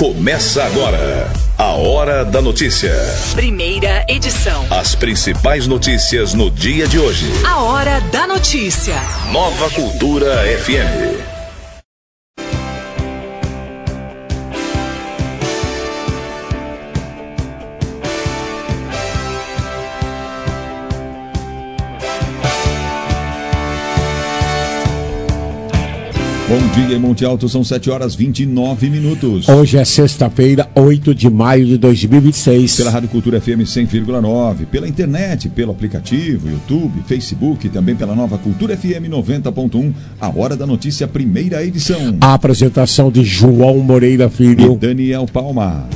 Começa agora a Hora da Notícia. Primeira edição. As principais notícias no dia de hoje. A Hora da Notícia. Nova Cultura FM. Bom dia, em Monte Alto, são 7h29. Hoje é sexta-feira, 8 de maio de 2026. Pela Rádio Cultura FM 100,9, pela internet, pelo aplicativo, YouTube, Facebook e também pela Nova Cultura FM 90.1, a Hora da Notícia, primeira edição. A apresentação de João Moreira Filho e Daniel Palma.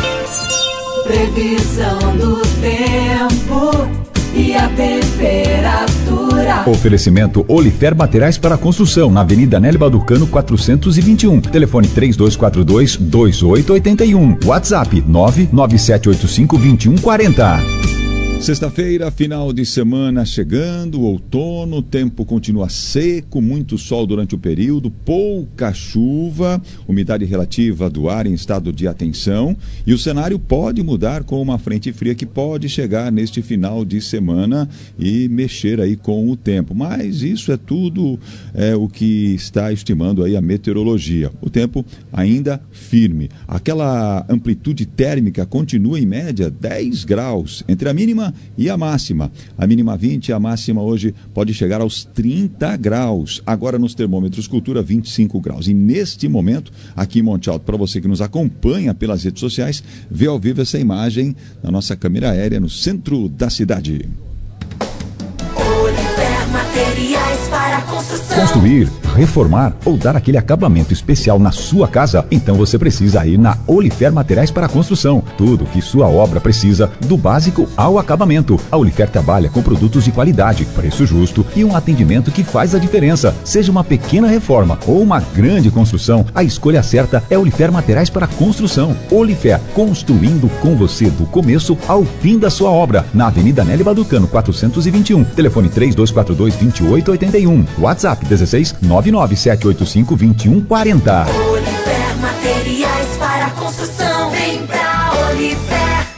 Previsão do tempo e a temperatura. Oferecimento Olifer Materiais para Construção, na Avenida Nélio Balducano 421. Telefone 3242-2881. WhatsApp 99785-2140. Sexta-feira, final de semana chegando, outono, o tempo continua seco, muito sol durante o período, pouca chuva, umidade relativa do ar em estado de atenção, e o cenário pode mudar com uma frente fria que pode chegar neste final de semana e mexer aí com o tempo. Mas isso é tudo o que está estimando aí a meteorologia. O tempo ainda firme. Aquela amplitude térmica continua em média 10 graus entre a mínima e a máxima. A mínima 20, a máxima hoje pode chegar aos 30 graus. Agora nos termômetros Cultura, 25 graus. E neste momento, aqui em Monte Alto, para você que nos acompanha pelas redes sociais, vê ao vivo essa imagem na nossa câmera aérea no centro da cidade. Olifer Materiais para Construção. Construir, reformar ou dar aquele acabamento especial na sua casa? Então você precisa ir na Olifer Materiais para Construção. Tudo que sua obra precisa, do básico ao acabamento. A Olifer trabalha com produtos de qualidade, preço justo e um atendimento que faz a diferença. Seja uma pequena reforma ou uma grande construção, a escolha certa é Olifer Materiais para Construção. Olifer, construindo com você do começo ao fim da sua obra. Na Avenida Nélio Balducano 421. Telefone 3242-2881. WhatsApp 1699785-2140. Olifer Materiais para Construção. Vem pra Olifer.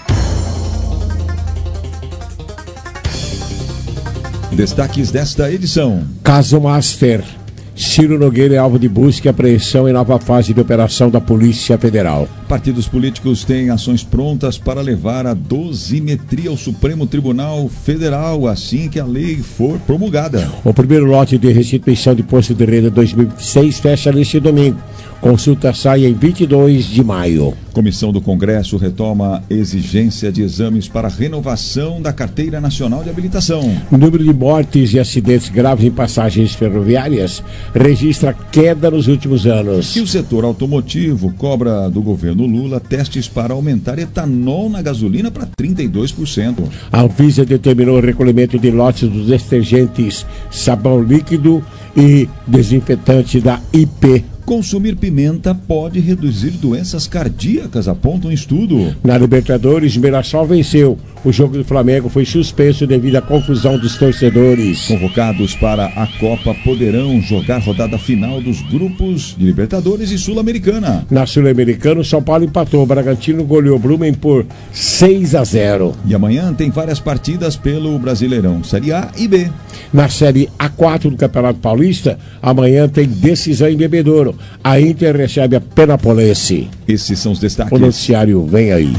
Destaques desta edição. Caso Master. Ciro Nogueira é alvo de busca e apreensão em nova fase de operação da Polícia Federal. Partidos políticos têm ações prontas para levar a dosimetria ao Supremo Tribunal Federal assim que a lei for promulgada. O primeiro lote de restituição de Imposto de Renda 2026 fecha neste domingo. Consulta sai em 22 de maio. Comissão do Congresso retoma exigência de exames para renovação da Carteira Nacional de Habilitação. O número de mortes e acidentes graves em passagens ferroviárias registra queda nos últimos anos. E o setor automotivo cobra do governo Lula testes para aumentar etanol na gasolina para 32%. A Anvisa determinou o recolhimento de lotes dos detergentes sabão líquido e desinfetante da IP. Consumir pimenta pode reduzir doenças cardíacas, aponta um estudo. Na Libertadores, Mirassol venceu. O jogo do Flamengo foi suspenso devido à confusão dos torcedores. Convocados para a Copa poderão jogar rodada final dos grupos de Libertadores e Sul-Americana. Na Sul-Americana, o São Paulo empatou. O Bragantino goleou o Blumen por 6-0. E amanhã tem várias partidas pelo Brasileirão, Série A e B. Na Série A4 do Campeonato Paulista, amanhã tem decisão em Bebedouro. A Inter recebe a Penapolense. Esses são os destaques. O noticiário vem aí.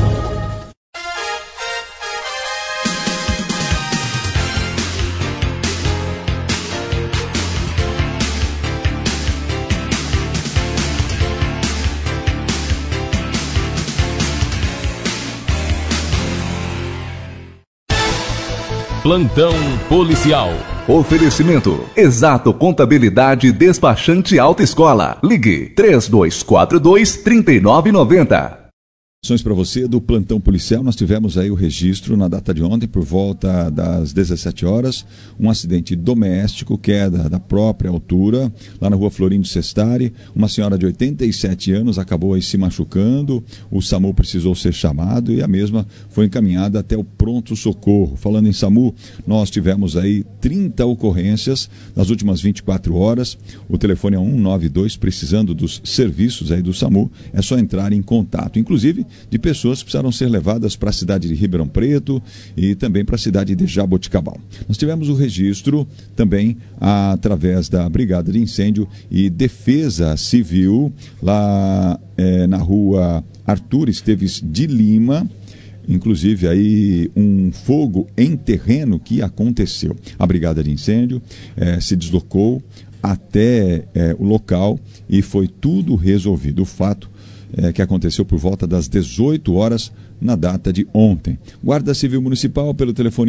Plantão policial. Oferecimento: Exato Contabilidade Despachante Autoescola. Ligue 3242-3990. Para você do plantão policial, nós tivemos aí o registro na data de ontem, por volta das 17 horas, um acidente doméstico, queda da própria altura, lá na rua Florindo Sestari. Uma senhora de 87 anos acabou aí se machucando, o SAMU precisou ser chamado e a mesma foi encaminhada até o pronto-socorro. Falando em SAMU, nós tivemos aí 30 ocorrências nas últimas 24 horas. O telefone é 192, precisando dos serviços aí do SAMU, é só entrar em contato. Inclusive, de pessoas que precisaram ser levadas para a cidade de Ribeirão Preto e também para a cidade de Jaboticabal. Nós tivemos o registro também através da Brigada de Incêndio e Defesa Civil, lá na rua Arthur Esteves de Lima, inclusive aí um fogo em terreno que aconteceu. A Brigada de Incêndio se deslocou até o local e foi tudo resolvido. O fato que aconteceu por volta das 18 horas na data de ontem. Guarda Civil Municipal, pelo telefone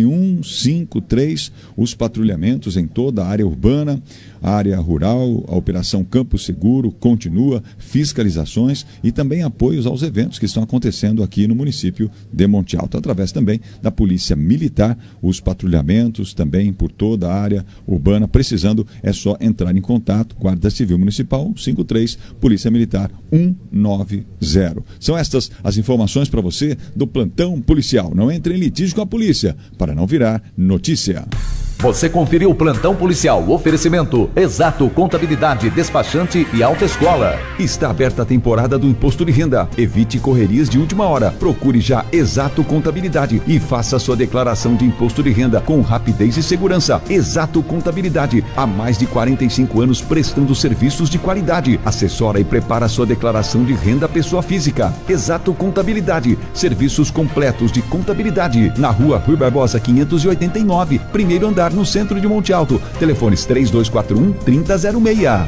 153, os patrulhamentos em toda a área urbana, a área rural, a Operação Campo Seguro continua, fiscalizações e também apoios aos eventos que estão acontecendo aqui no município de Monte Alto, através também da Polícia Militar, os patrulhamentos também por toda a área urbana. Precisando, é só entrar em contato, Guarda Civil Municipal 53, Polícia Militar 190. São estas as informações para você do plantão policial. Não entre em litígio com a polícia, para não virar notícia. Você conferiu o plantão policial, oferecimento Exato Contabilidade, Despachante e Autoescola. Está aberta a temporada do Imposto de Renda. Evite correrias de última hora. Procure já Exato Contabilidade e faça sua declaração de Imposto de Renda com rapidez e segurança. Exato Contabilidade, há mais de 45 anos prestando serviços de qualidade. Assessora e prepara sua declaração de renda pessoa física. Exato Contabilidade, serviços completos de contabilidade. Na rua Rui Barbosa 589, primeiro andar, no centro de Monte Alto. Telefones 3241-3006.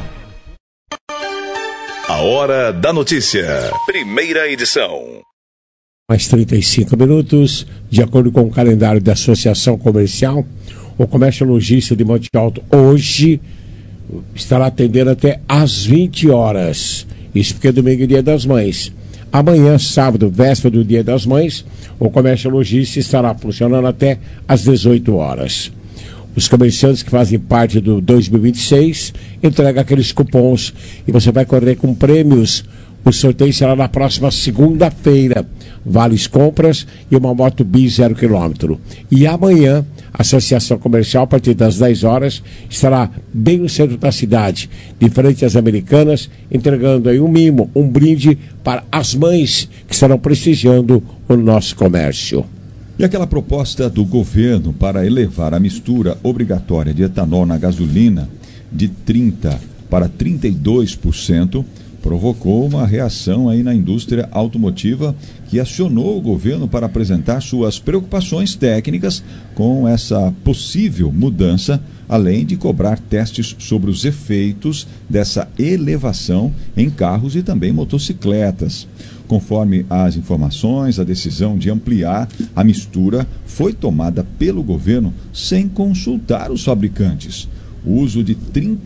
A Hora da Notícia. Primeira edição. Mais 35 minutos. De acordo com o calendário da Associação Comercial, o Comércio Logístico de Monte Alto hoje estará atendendo até às 20 horas. Isso porque é domingo e Dia das Mães. Amanhã, sábado, véspera do Dia das Mães, o Comércio Logístico estará funcionando até às 18 horas. Os comerciantes que fazem parte do 2026 entregam aqueles cupons e você vai correr com prêmios. O sorteio será na próxima segunda-feira. Vales compras e uma moto Bis 0 km. E amanhã, a Associação Comercial, a partir das 10 horas, estará bem no centro da cidade, de frente às Americanas, entregando aí um mimo, um brinde para as mães que estarão prestigiando o nosso comércio. E aquela proposta do governo para elevar a mistura obrigatória de etanol na gasolina de 30% para 32% provocou uma reação aí na indústria automotiva, que acionou o governo para apresentar suas preocupações técnicas com essa possível mudança, além de cobrar testes sobre os efeitos dessa elevação em carros e também motocicletas. Conforme as informações, a decisão de ampliar a mistura foi tomada pelo governo sem consultar os fabricantes. O uso de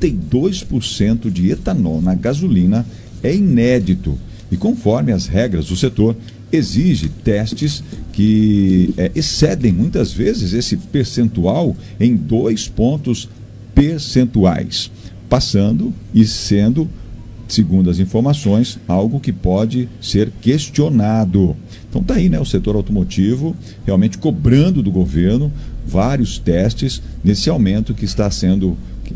32% de etanol na gasolina é inédito e, conforme as regras do setor, exige testes que excedem muitas vezes esse percentual em 2 pontos percentuais, passando e sendo, segundo as informações, algo que pode ser questionado. Então está aí, né, o setor automotivo realmente cobrando do governo vários testes nesse aumento que está sendo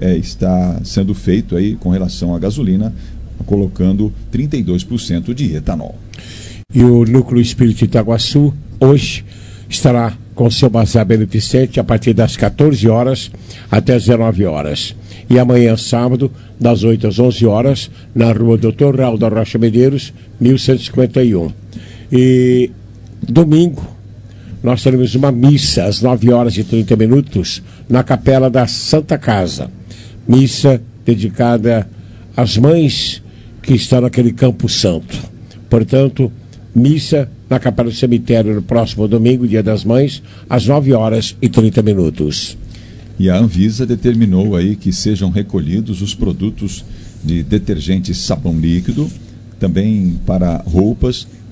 feito aí com relação à gasolina, colocando 32% de etanol. E o Núcleo Espírito Itaguaçu hoje estará com seu bazar beneficente a partir das 14 horas até as 19 horas. E amanhã, sábado, das 8 às 11 horas, na rua Dr. Raul da Rocha Medeiros, 1151. E domingo, nós teremos uma missa às 9 horas e 30 minutos na Capela da Santa Casa. Missa dedicada às mães que estão naquele Campo Santo. Portanto, missa na Capela do Cemitério no próximo domingo, Dia das Mães, às 9 horas e 30 minutos. E a Anvisa determinou aí que sejam recolhidos os produtos de detergente sabão líquido, também para roupas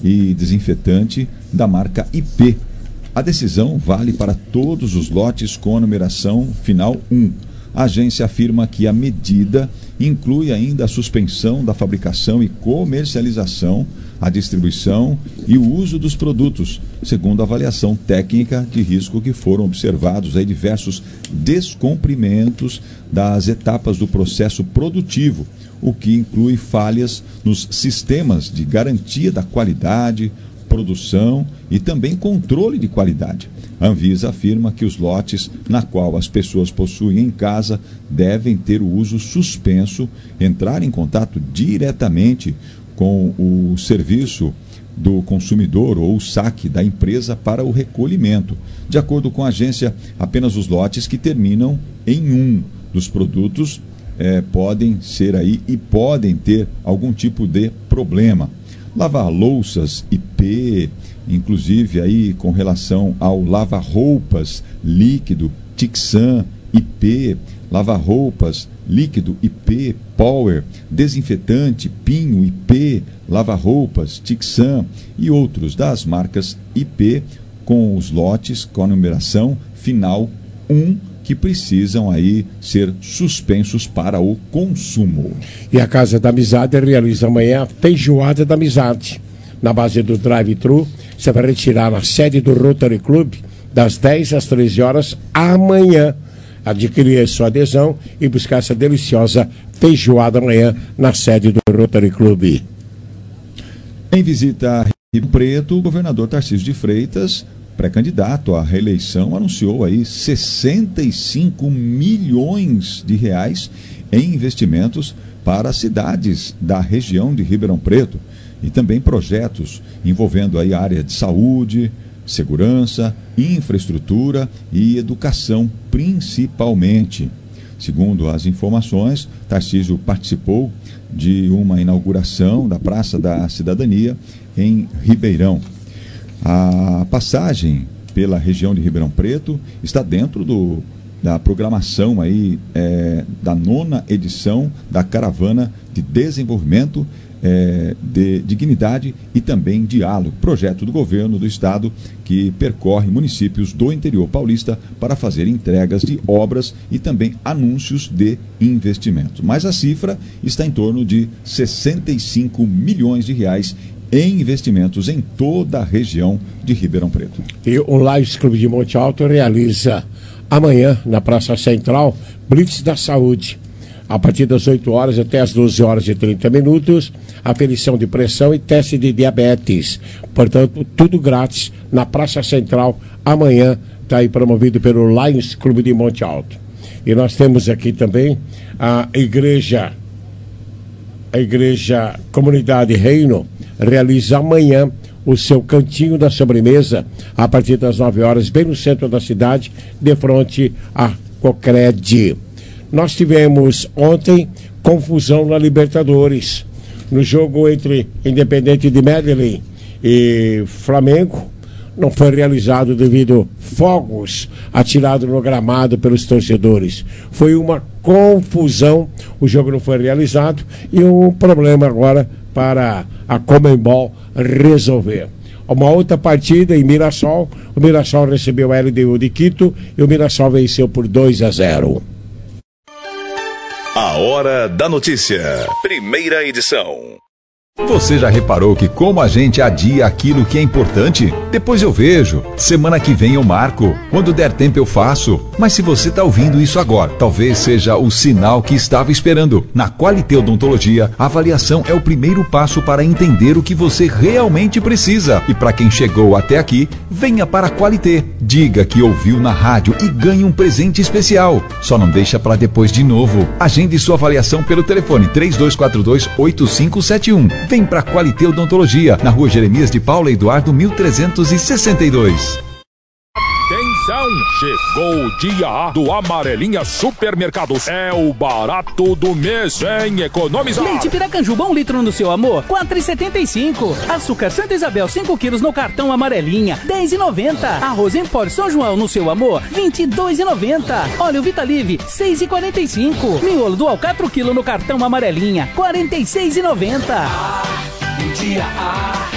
e desinfetante da marca IP. A decisão vale para todos os lotes com a numeração final 1. A agência afirma que a medida inclui ainda a suspensão da fabricação e comercialização, a distribuição e o uso dos produtos, segundo a avaliação técnica de risco que foram observados aí diversos descumprimentos das etapas do processo produtivo, o que inclui falhas nos sistemas de garantia da qualidade, produção e também controle de qualidade. A Anvisa afirma que os lotes na qual as pessoas possuem em casa devem ter o uso suspenso, entrar em contato diretamente com o serviço do consumidor ou o saque da empresa para o recolhimento. De acordo com a agência, apenas os lotes que terminam em 1 dos produtos podem ser aí e podem ter algum tipo de problema. Lavar louças IP, inclusive aí com relação ao lava-roupas líquido Tixan IP, lava-roupas líquido IP Power, desinfetante Pinho IP, lava-roupas Tixan e outros das marcas IP com os lotes com a numeração final 1 que precisam aí ser suspensos para o consumo. E a Casa da Amizade realiza amanhã a Feijoada da Amizade. Na base do drive-thru, você vai retirar na sede do Rotary Club das 10 às 13 horas amanhã. Adquirir sua adesão e buscar essa deliciosa feijoada amanhã na sede do Rotary Club. Em visita a Rio Preto, o governador Tarcísio de Freitas, pré-candidato à reeleição, anunciou aí 65 milhões de reais em investimentos para as cidades da região de Ribeirão Preto e também projetos envolvendo aí a área de saúde, segurança, infraestrutura e educação principalmente. Segundo as informações, Tarcísio participou de uma inauguração da Praça da Cidadania em Ribeirão. A passagem pela região de Ribeirão Preto está dentro da programação aí, da 9ª edição da Caravana de Desenvolvimento, de Dignidade e também Diálogo, projeto do governo do estado que percorre municípios do interior paulista para fazer entregas de obras e também anúncios de investimentos. Mas a cifra está em torno de 65 milhões de reais em investimentos em toda a região de Ribeirão Preto. E o Lions Clube de Monte Alto realiza amanhã, na Praça Central, Blitz da Saúde. A partir das 8 horas até as 12 horas e 30 minutos, aferição de pressão e teste de diabetes. Portanto, tudo grátis na Praça Central. Amanhã está aí promovido pelo Lions Clube de Monte Alto. E nós temos aqui também a Igreja Comunidade Reino, realiza amanhã o seu cantinho da sobremesa a partir das 9 horas, bem no centro da cidade, de frente a Cocred. Nós tivemos ontem confusão na Libertadores, no jogo entre Independente de Medellín e Flamengo. Não foi realizado devido a fogos atirados no gramado pelos torcedores. Foi uma confusão, o jogo não foi realizado e um problema agora para a Conmebol resolver. Uma outra partida em Mirassol, o Mirassol recebeu a LDU de Quito e o Mirassol venceu por 2-0. A Hora da Notícia, primeira edição. Você já reparou que como a gente adia aquilo que é importante? Depois eu vejo, semana que vem eu marco, quando der tempo eu faço. Mas se você está ouvindo isso agora, talvez seja o sinal que estava esperando. Na Qualité Odontologia, a avaliação é o primeiro passo para entender o que você realmente precisa. E para quem chegou até aqui, venha para a Qualité. Diga que ouviu na rádio e ganhe um presente especial. Só não deixa para depois de novo. Agende sua avaliação pelo telefone 3242-8571. Vem pra Qualité Odontologia, na Rua Jeremias de Paula Eduardo 1362. Atenção, chegou o dia A do Amarelinha Supermercados. É o barato do mês, vem economizar. Leite Piracanjuba 1 litro no seu amor, R$4,75. Açúcar Santa Isabel 5 quilos no cartão Amarelinha, R$10,90. Arroz em pó São João no seu amor, R$22,90. Óleo Vitalive, R$6,45. Miolo Dual 4 quilos no cartão Amarelinha, R$46,90. O dia A,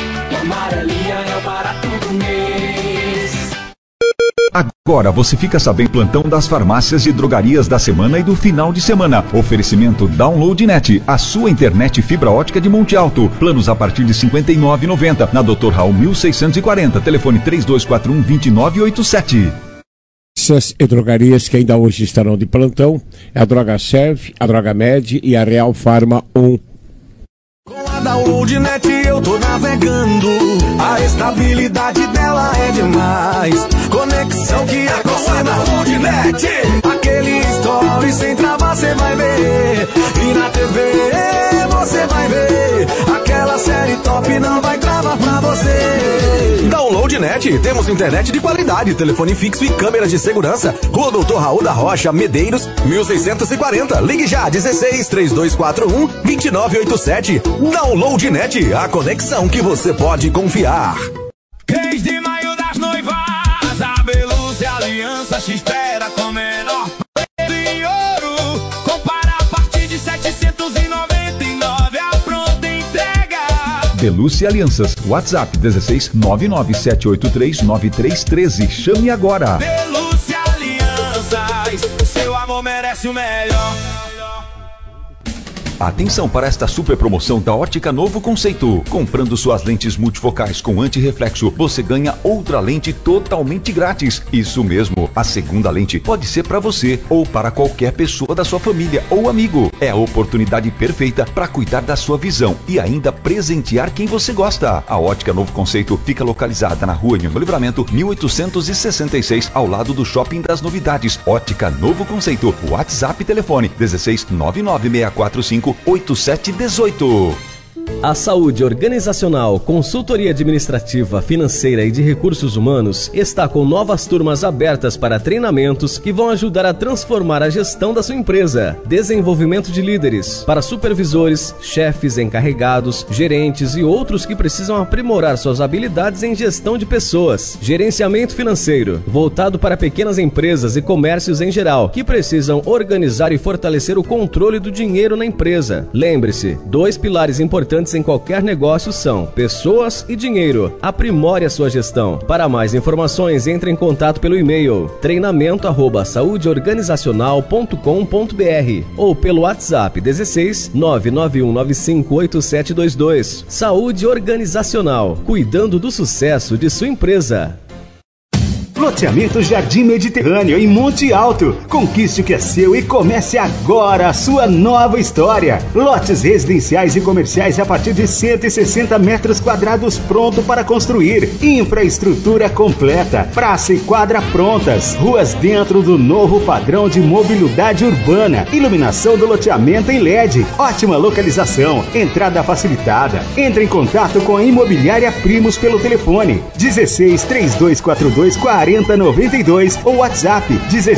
Amarelinha é o barato do mês. Agora você fica sabendo plantão das farmácias e drogarias da semana e do final de semana. Oferecimento DownloadNet, a sua internet fibra ótica de Monte Alto. Planos a partir de R$ 59,90 na Dr. Raul 1640. Telefone 3241-2987. E drogarias que ainda hoje estarão de plantão é a Droga Serve, a Droga Med e a Real Farma 1. Com a DownloadNet eu tô navegando, a estabilidade dela é demais. Conexão que é com a DownloadNet, aquele story sem travar cê vai ver. E na TV você vai ver, aquela série top não vai travar pra você. DownloadNet, temos internet de qualidade, telefone fixo e câmeras de segurança. Rua Doutor Raul da Rocha, Medeiros, 1640. Ligue já, 16-3241-2987. DownloadNet, a conexão que você pode confiar. 3 de maio das noivas, a Belúcia Aliança te espera com menor preço em ouro. Compara a partir de 799, a pronta entrega. Belúcia Alianças, WhatsApp 16-99783-9313. Chame agora. Belúcia Alianças, seu amor merece o melhor. Atenção para esta super promoção da Ótica Novo Conceito. Comprando suas lentes multifocais com antirreflexo, você ganha outra lente totalmente grátis. Isso mesmo, a segunda lente pode ser para você ou para qualquer pessoa da sua família ou amigo. É a oportunidade perfeita para cuidar da sua visão e ainda presentear quem você gosta. A Ótica Novo Conceito fica localizada na Rua Nhomo Livramento, 1866, ao lado do Shopping das Novidades. Ótica Novo Conceito. WhatsApp e telefone 16-99645-8718. A saúde organizacional, consultoria administrativa, financeira e de recursos humanos está com novas turmas abertas para treinamentos que vão ajudar a transformar a gestão da sua empresa. Desenvolvimento de líderes para supervisores, chefes, encarregados, gerentes e outros que precisam aprimorar suas habilidades em gestão de pessoas. Gerenciamento financeiro, voltado para pequenas empresas e comércios em geral, que precisam organizar e fortalecer o controle do dinheiro na empresa. Lembre-se, 2 pilares importantes em qualquer negócio são pessoas e dinheiro. Aprimore a sua gestão. Para mais informações, entre em contato pelo e-mail treinamento@saudeorganizacional.com.br ou pelo WhatsApp 16-991958722. Saúde Organizacional, cuidando do sucesso de sua empresa. Loteamento Jardim Mediterrâneo em Monte Alto. Conquiste o que é seu e comece agora a sua nova história. Lotes residenciais e comerciais a partir de 160 metros quadrados pronto para construir. Infraestrutura completa. Praça e quadra prontas. Ruas dentro do novo padrão de mobilidade urbana. Iluminação do loteamento em LED. Ótima localização. Entrada facilitada. Entre em contato com a Imobiliária Primos pelo telefone 16-3242-4092 ou WhatsApp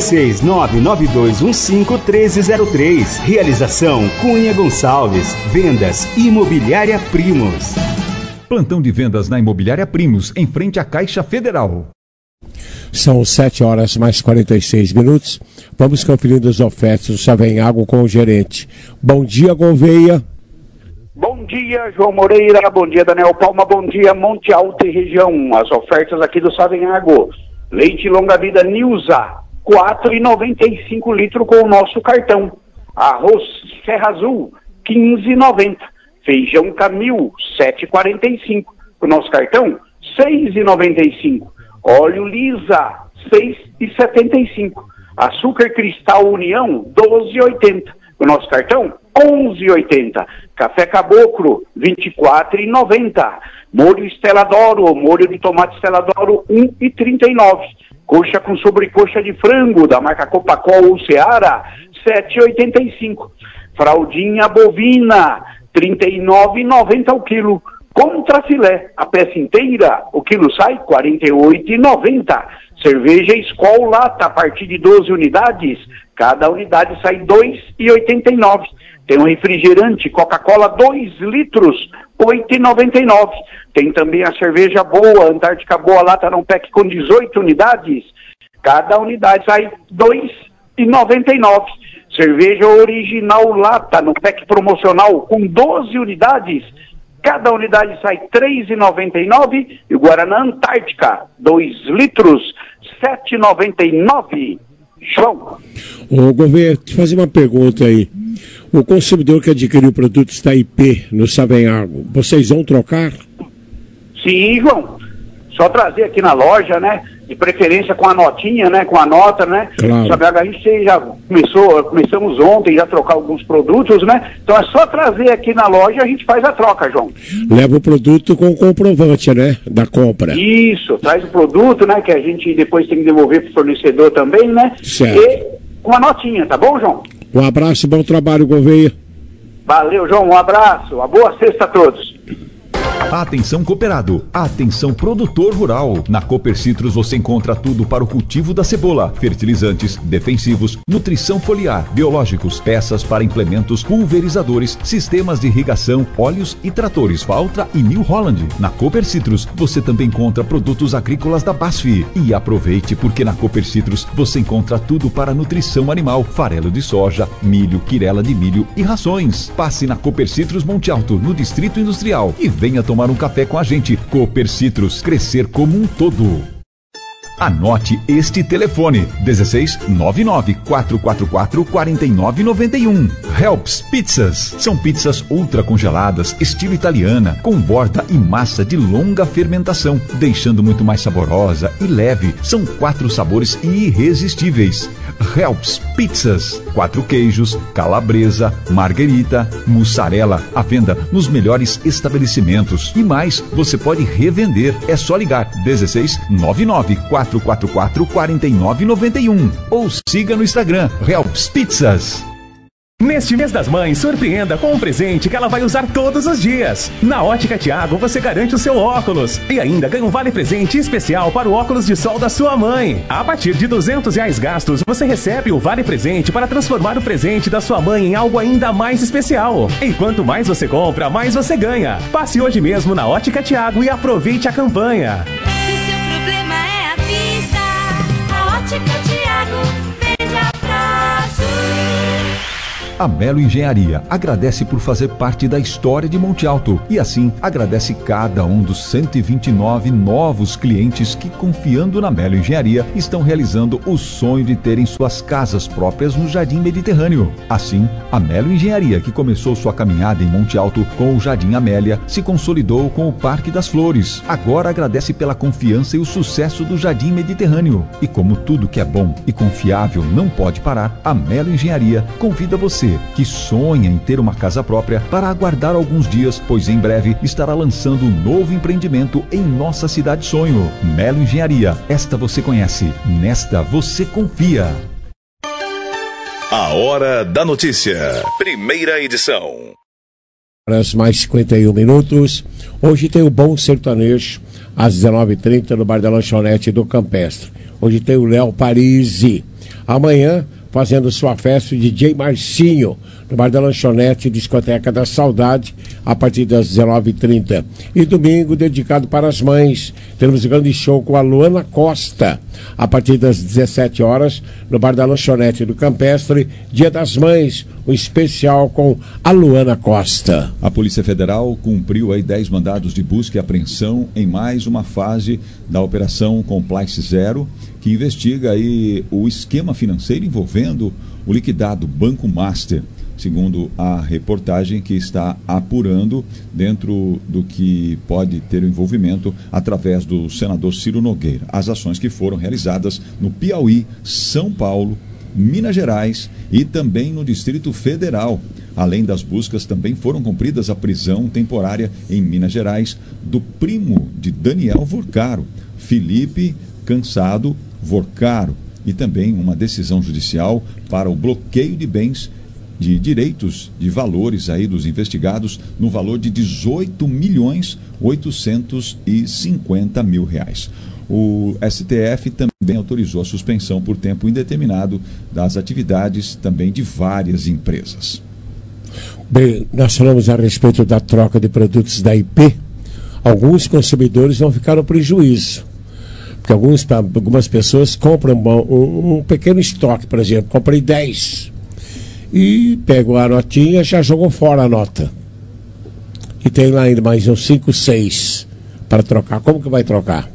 16-99215-1303. Realização Cunha Gonçalves. Vendas Imobiliária Primos. Plantão de vendas na Imobiliária Primos, em frente à Caixa Federal. São 7h46. Vamos conferindo as ofertas do Savenhago com o gerente. Bom dia, Gouveia. Bom dia, João Moreira. Bom dia, Daniel Palma. Bom dia, Monte Alto e região. As ofertas aqui do Savenhago. Leite longa vida Nilza, R$4,95 litro com o nosso cartão. Arroz Serra Azul, R$15,90. Feijão Camil, R$7,45. Com o nosso cartão, R$6,95. Óleo Lisa, R$6,75. Açúcar Cristal União, R$12,80. Com o nosso cartão, R$11,80. Café Caboclo, R$24,90. Molho Stella d'Oro, molho de tomate Stella d'Oro, R$1,39. Coxa com sobrecoxa de frango, da marca Copacol ou Seara, R$7,85. Fraldinha bovina, R$39,90 o quilo. Contra filé, a peça inteira, o quilo sai R$48,90. Cerveja Skol lata, a partir de 12 unidades, cada unidade sai R$2,89. Tem um refrigerante Coca-Cola 2 litros, R$8,99. Tem também a cerveja boa, Antártica Boa lata num pack com 18 unidades, cada unidade sai R$2,99. Cerveja original lata no pack promocional com 12 unidades, Cada unidade sai R$ 3,99 e o Guaraná Antártica, 2 litros, R$ 7,99. João. Ô, Gouveia, te fazer uma pergunta aí. O consumidor que adquiriu produtos da IP no Savenhago, vocês vão trocar? Sim, João. Só trazer aqui na loja, né? De preferência com a notinha, né? Com a nota, né? Claro. Sabe, a gente já começamos ontem já a trocar alguns produtos, né? Então é só trazer aqui na loja e a gente faz a troca, João. Leva o produto com comprovante, né? Da compra. Isso, traz o produto, né? Que a gente depois tem que devolver pro fornecedor também, né? Certo. E com a notinha, tá bom, João? Um abraço e bom trabalho, Gouveia. Valeu, João. Um abraço. Uma boa sexta a todos. Atenção cooperado, atenção produtor rural. Na Cooper Citrus você encontra tudo para o cultivo da cebola: fertilizantes, defensivos, nutrição foliar, biológicos, peças para implementos, pulverizadores, sistemas de irrigação, óleos e tratores Valtra e New Holland. Na Cooper Citrus você também encontra produtos agrícolas da BASF. E aproveite, porque na Cooper Citrus você encontra tudo para nutrição animal: farelo de soja, milho, quirela de milho e rações. Passe na Cooper Citrus Monte Alto, no Distrito Industrial, e venha tomar um café com a gente. Cooper Citrus, crescer como um todo. Anote este telefone: 1699-444-4991. Helps Pizzas. São pizzas ultra congeladas, estilo italiana, com borda e massa de longa fermentação, deixando muito mais saborosa e leve. São 4 sabores irresistíveis. Helps Pizzas. 4 queijos, calabresa, marguerita, mussarela. À venda nos melhores estabelecimentos. E mais, você pode revender. É só ligar: 1699-444-4991. Ou siga no Instagram, Helps Pizzas. Neste mês das mães, surpreenda com um presente que ela vai usar todos os dias. Na Ótica Thiago, você garante o seu óculos e ainda ganha um vale-presente especial para o óculos de sol da sua mãe. A partir de R$200 gastos, você recebe o vale-presente para transformar o presente da sua mãe em algo ainda mais especial. E quanto mais você compra, mais você ganha. Passe hoje mesmo na Ótica Thiago e aproveite a campanha. Se seu problema é a vista, a Ótica Thiago vende a prazo. A Melo Engenharia agradece por fazer parte da história de Monte Alto e assim agradece cada um dos 129 novos clientes que, confiando na Melo Engenharia, estão realizando o sonho de terem suas casas próprias no Jardim Mediterrâneo. Assim, a Melo Engenharia, que começou sua caminhada em Monte Alto com o Jardim Amélia, se consolidou com o Parque das Flores. Agora agradece pela confiança e o sucesso do Jardim Mediterrâneo. E como tudo que é bom e confiável não pode parar, a Melo Engenharia convida você que sonha em ter uma casa própria para aguardar alguns dias, pois em breve estará lançando um novo empreendimento em nossa cidade sonho. Melo Engenharia, esta você conhece, nesta você confia. A Hora da Notícia, primeira edição. Mais 51 minutos. Hoje tem o Bom Sertanejo, às 19h30, no Bar da Lanchonete do Campestre. Hoje tem o Léo Parisi. Amanhã, fazendo sua festa, o DJ Marcinho, no Bar da Lanchonete, Discoteca da Saudade, a partir das 19h30. E domingo, dedicado para as mães, temos um grande show com a Luana Costa, a partir das 17 horas, no Bar da Lanchonete do Campestre, Dia das Mães, um especial com a Luana Costa. A Polícia Federal cumpriu aí 10 mandados de busca e apreensão em mais uma fase da Operação Compliance Zero, que investiga aí o esquema financeiro envolvendo o liquidado Banco Master, segundo a reportagem que está apurando dentro do que pode ter o envolvimento através do senador Ciro Nogueira. As ações que foram realizadas no Piauí, São Paulo, Minas Gerais e também no Distrito Federal. Além das buscas, também foram cumpridas a prisão temporária em Minas Gerais do primo de Daniel Vorcaro, Felipe Cansado Vorcaro, e também uma decisão judicial para o bloqueio de bens, de direitos, de valores aí dos investigados no valor de R$18.850.000. O STF também autorizou a suspensão por tempo indeterminado das atividades também de várias empresas. Bem, nós falamos a respeito da troca de produtos da IP. Alguns consumidores não ficaram prejuízo. Porque algumas pessoas compram um pequeno estoque, por exemplo, comprei 10 e pegam a notinha e já jogou fora a nota. e tem lá ainda mais uns 5, 6 para trocar. Como que vai trocar?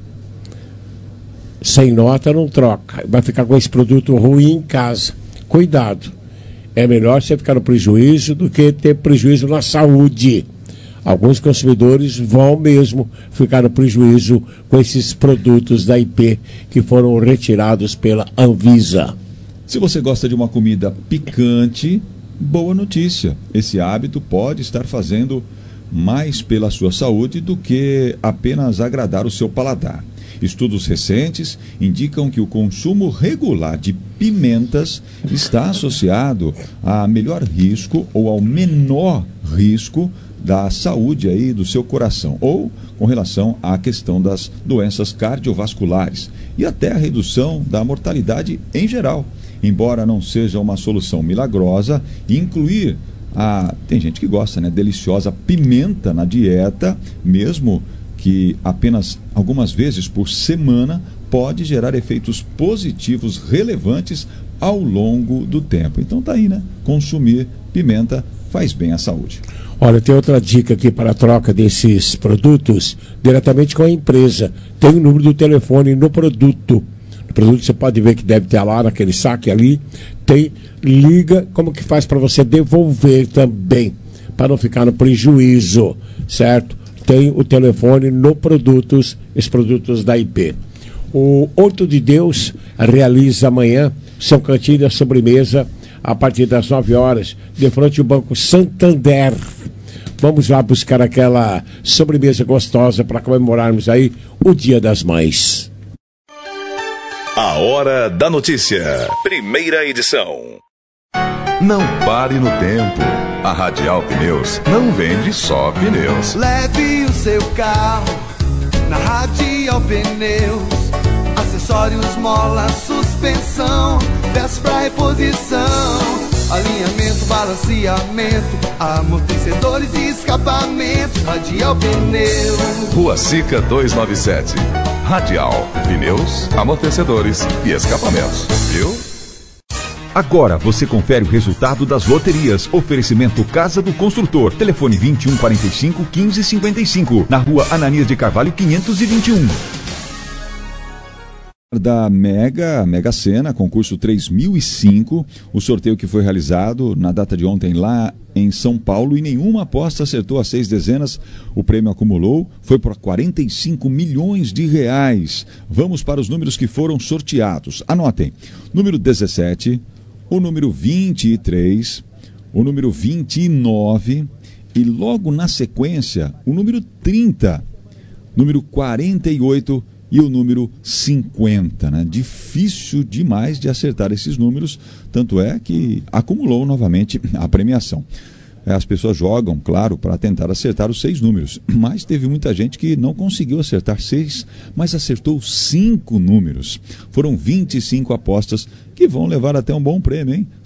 Sem nota não troca. Vai ficar com esse produto ruim em casa. Cuidado. É melhor você ficar no prejuízo do que ter prejuízo na saúde. Alguns consumidores vão mesmo ficar no prejuízo com esses produtos da IP que foram retirados pela Anvisa. Se você gosta de uma comida picante, boa notícia. Esse hábito pode estar fazendo mais pela sua saúde do que apenas agradar o seu paladar. Estudos recentes indicam que o consumo regular de pimentas está associado a melhor risco ou ao menor risco da saúde aí do seu coração, ou com relação à questão das doenças cardiovasculares e até a redução da mortalidade em geral. Embora não seja uma solução milagrosa, incluir tem gente que gosta, né, deliciosa pimenta na dieta, mesmo que apenas algumas vezes por semana, pode gerar efeitos positivos relevantes ao longo do tempo. Então tá aí, né? Consumir pimenta faz bem à saúde. Olha, tem outra dica aqui para a troca desses produtos diretamente com a empresa. Tem o número do telefone no produto. No produto você pode ver que deve ter lá naquele saque ali. Liga, como que faz para você devolver também, para não ficar no prejuízo, certo? Tem o telefone no produtos, esses produtos da IP. O Horto de Deus realiza amanhã seu cantinho da sobremesa a partir das 9 horas, de frente ao Banco Santander. Vamos lá buscar aquela sobremesa gostosa para comemorarmos aí o Dia das Mães. A Hora da Notícia, primeira edição. Não pare no tempo. A Radial Pneus não vende só pneus. Leve o seu carro na Radial Pneus. Acessórios, mola, suspensão, peças pra reposição, alinhamento, balanceamento, amortecedores e escapamentos. Radial Pneus. Rua Sica 297. Radial Pneus, amortecedores e escapamentos. Viu? Agora você confere o resultado das loterias. Oferecimento Casa do Construtor. Telefone 2145-1555. Na rua Ananias de Carvalho 521. Da Mega Sena, concurso 3005, o sorteio que foi realizado na data de ontem lá em São Paulo, e nenhuma aposta acertou as 6 dezenas. O prêmio acumulou, foi por 45 milhões de reais. Vamos para os números que foram sorteados. Anotem: número 17, o número 23, o número 29 e logo na sequência o número 30, número 48 e o número 50, né? Difícil demais de acertar esses números, tanto é que acumulou novamente a premiação. As pessoas jogam, claro, para tentar acertar os 6 números, mas teve muita gente que não conseguiu acertar 6, mas acertou 5 números. Foram 25 apostas que vão levar até um bom prêmio, hein?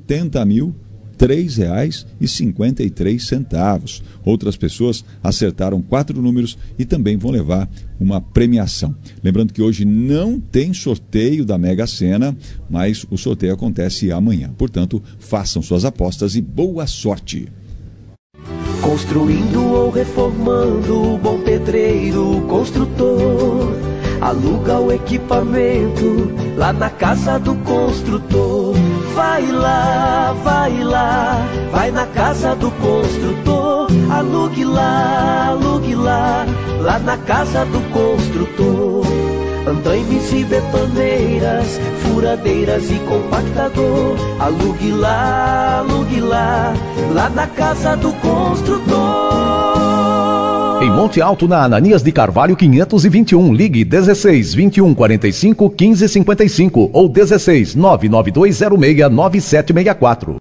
R$70.003,53. Outras pessoas acertaram 4 números e também vão levar uma premiação. Lembrando que hoje não tem sorteio da Mega Sena, mas o sorteio acontece amanhã. Portanto, façam suas apostas e boa sorte. Construindo ou reformando, bom pedreiro, construtor. Aluga o equipamento lá na Casa do Construtor. Vai lá, vai na Casa do Construtor. Alugue lá, lá na Casa do Construtor. Andaimes e betoneiras, furadeiras e compactador. Alugue lá, lá na Casa do Construtor. Em Monte Alto, na Ananias de Carvalho 521, ligue 16 21 45 15 55 ou 16 99206 9764.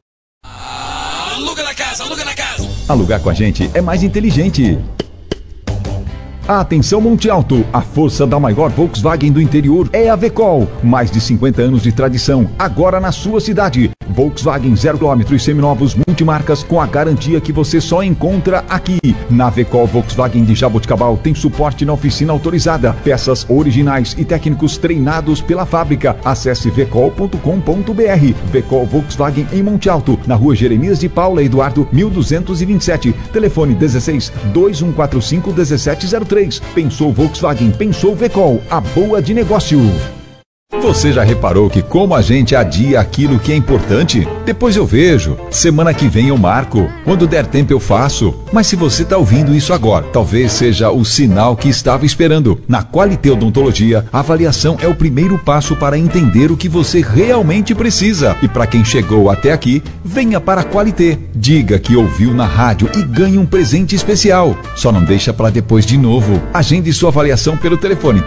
Aluga na casa. Alugar com a gente é mais inteligente. Atenção Monte Alto, a força da maior Volkswagen do interior é a Vecol. Mais de 50 anos de tradição, agora na sua cidade. Volkswagen 0 km e seminovos multimarcas com a garantia que você só encontra aqui. Na Vecol Volkswagen de Jaboticabal tem suporte na oficina autorizada, peças originais e técnicos treinados pela fábrica. Acesse vecol.com.br. Vecol Volkswagen em Monte Alto, na rua Jeremias de Paula Eduardo 1227. Telefone 16 2145 1703. Pensou Volkswagen, pensou Vecol, a boa de negócio. Você já reparou que como a gente adia aquilo que é importante? Depois eu vejo, semana que vem eu marco, quando der tempo eu faço. Mas se você está ouvindo isso agora, talvez seja o sinal que estava esperando. Na Qualité Odontologia, a avaliação é o primeiro passo para entender o que você realmente precisa. E para quem chegou até aqui, venha para a Qualité. Diga que ouviu na rádio e ganhe um presente especial. Só não deixa para depois de novo. Agende sua avaliação pelo telefone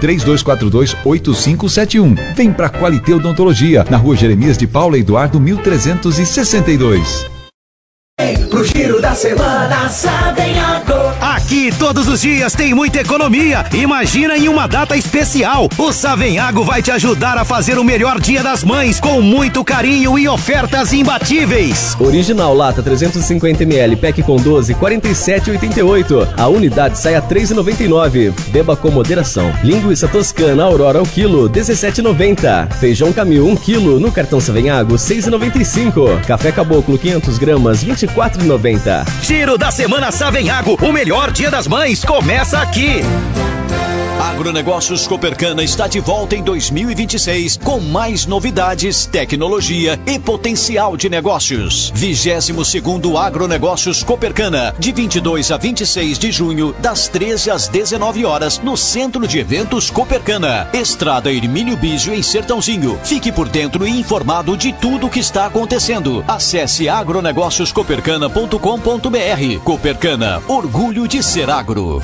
3242-8571. Vem pra Qualité Odontologia, na rua Jeremias de Paula Eduardo 1362. Pro giro da semana, Savenhago. Aqui todos os dias tem muita economia. Imagina em uma data especial. O Savenhago vai te ajudar a fazer o melhor Dia das Mães com muito carinho e ofertas imbatíveis. Original lata 350ml, pack com 12, 47,88. A unidade sai a 3,99. Beba com moderação. Linguiça toscana Aurora ao quilo, 17,90. Feijão Camil 1 quilo no cartão Savenhago, 6,95. Café Caboclo 500 gramas, 24,90. Giro da semana Savenhago, o melhor Dia das Mães começa aqui. Agronegócios Copercana está de volta em 2026 com mais novidades, tecnologia e potencial de negócios. 22º Agronegócios Copercana, de 22 a 26 de junho, das 13 às 19 horas, no Centro de Eventos Copercana, Estrada Hermínio Bísio, em Sertãozinho. Fique por dentro e informado de tudo o que está acontecendo. Acesse agronegócioscopercana.com.br. Copercana, orgulho de ser agro.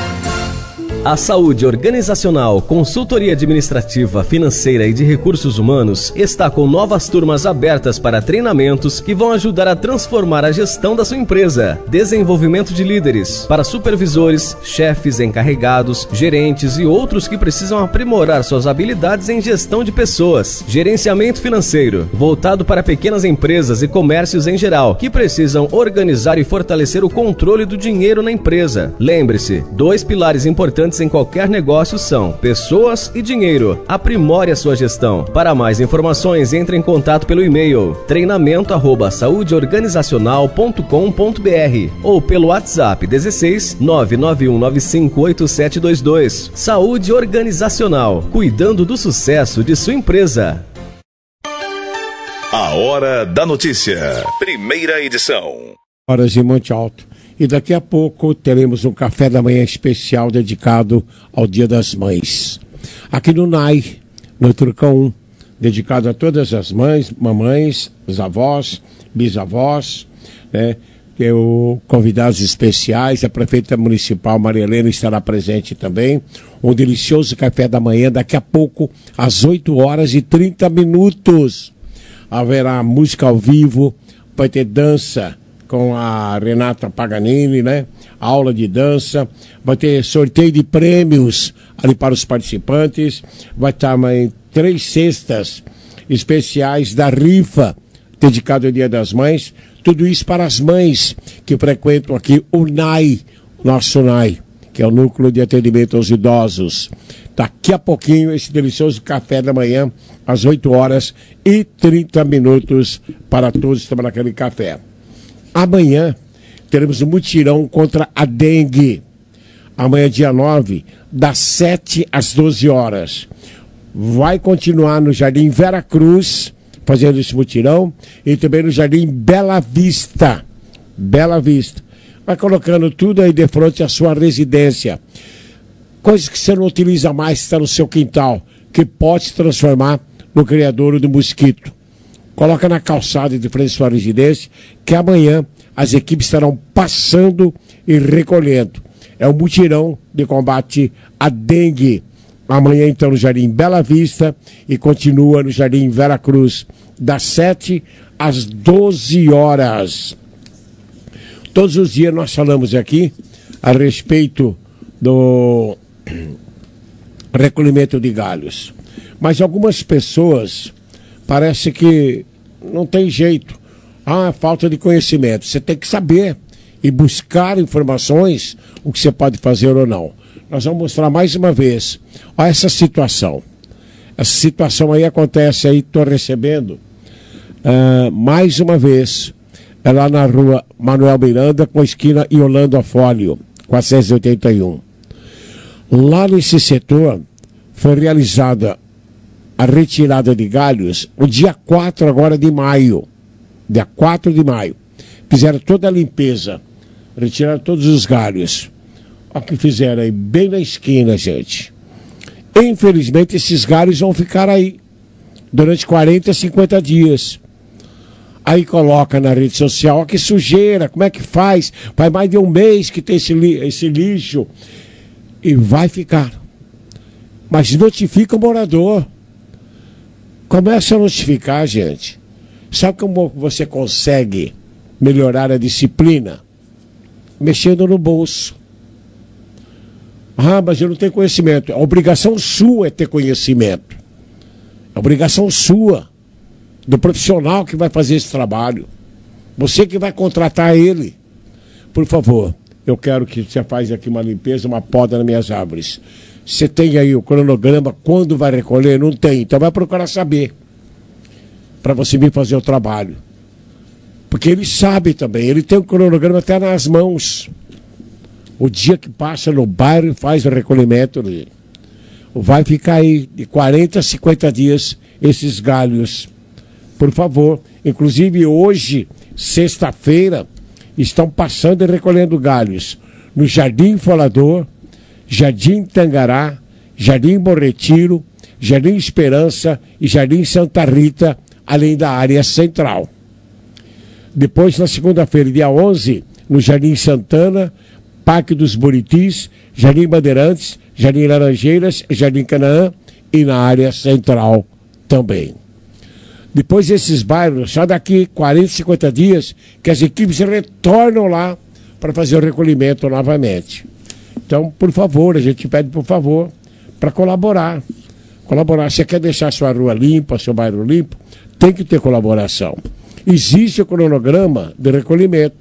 A saúde organizacional, consultoria administrativa, financeira e de recursos humanos está com novas turmas abertas para treinamentos que vão ajudar a transformar a gestão da sua empresa. Desenvolvimento de líderes para supervisores, chefes, encarregados, gerentes e outros que precisam aprimorar suas habilidades em gestão de pessoas. Gerenciamento financeiro, voltado para pequenas empresas e comércios em geral, que precisam organizar e fortalecer o controle do dinheiro na empresa. Lembre-se, 2 pilares importantes em qualquer negócio são pessoas e dinheiro. Aprimore a sua gestão. Para mais informações, entre em contato pelo e-mail treinamento@saudeorganizacional.com.br ou pelo WhatsApp 16 991958722. Saúde Organizacional, cuidando do sucesso de sua empresa. A Hora da Notícia, primeira edição. Horas de Monte Alto. E daqui a pouco teremos um café da manhã especial dedicado ao Dia das Mães. Aqui no NAI, no Turcão 1, dedicado a todas as mães, mamães, os avós, bisavós, né? Tem convidados especiais, a prefeita municipal Maria Helena estará presente também. Um delicioso café da manhã daqui a pouco, às 8h30. Haverá música ao vivo, vai ter dança com a Renata Paganini, né? Aula de dança, vai ter sorteio de prêmios ali para os participantes, vai estar também 3 cestas especiais da rifa, dedicado ao Dia das Mães, tudo isso para as mães que frequentam aqui o NAI, nosso NAI, que é o Núcleo de Atendimento aos Idosos. Daqui a pouquinho, esse delicioso café da manhã, às 8h30, para todos tomar aquele café. Amanhã teremos um mutirão contra a dengue. Amanhã, dia 9, das 7 às 12 horas. Vai continuar no Jardim Vera Cruz, fazendo esse mutirão, e também no Jardim Bela Vista. Bela Vista. Vai colocando tudo aí de frente à sua residência. Coisas que você não utiliza mais, está no seu quintal, que pode se transformar no criadouro do mosquito. Coloca na calçada de frente à sua residência, que amanhã as equipes estarão passando e recolhendo. É um mutirão de combate à dengue. Amanhã, então, no Jardim Bela Vista e continua no Jardim Vera Cruz, das 7 às 12 horas. Todos os dias nós falamos aqui a respeito do recolhimento de galhos. Mas algumas pessoas parece que não tem jeito. Falta de conhecimento. Você tem que saber e buscar informações o que você pode fazer ou não. Nós vamos mostrar mais uma vez. Olha essa situação. Essa situação aí acontece aí, estou recebendo mais uma vez. É lá na rua Manuel Miranda, com a esquina Yolando Afólio, 481. Lá nesse setor foi realizada a retirada de galhos o dia 4 agora de maio. Dia 4 de maio. Fizeram toda a limpeza. Retiraram todos os galhos. Olha o que fizeram aí, bem na esquina, gente. Infelizmente, esses galhos vão ficar aí durante 40, 50 dias. Aí coloca na rede social, ó, que sujeira, como é que faz? Faz mais de um mês que tem esse lixo. E vai ficar. Mas notifica o morador. Começa a notificar, gente. Sabe como você consegue melhorar a disciplina? Mexendo no bolso. Mas eu não tenho conhecimento. A obrigação sua é ter conhecimento. A obrigação sua, do profissional que vai fazer esse trabalho. Você que vai contratar ele. Por favor, eu quero que você faça aqui uma limpeza, uma poda nas minhas árvores. Você tem aí o cronograma, quando vai recolher? Não tem, então vai procurar saber. Para você vir fazer o trabalho. Porque ele sabe também, ele tem o cronograma até nas mãos. O dia que passa no bairro e faz o recolhimento, vai ficar aí de 40 a 50 dias esses galhos. Por favor, inclusive hoje, sexta-feira, estão passando e recolhendo galhos no Jardim Folador, Jardim Tangará, Jardim Bom Retiro, Jardim Esperança e Jardim Santa Rita, além da área central. Depois, na segunda-feira, dia 11, no Jardim Santana, Parque dos Buritis, Jardim Bandeirantes, Jardim Laranjeiras, Jardim Canaã e na área central também. Depois esses bairros, só daqui 40, 50 dias, que as equipes retornam lá para fazer o recolhimento novamente. Então, por favor, a gente pede por favor para colaborar. Colaborar. Você quer deixar sua rua limpa, seu bairro limpo? Tem que ter colaboração. Existe o cronograma de recolhimento.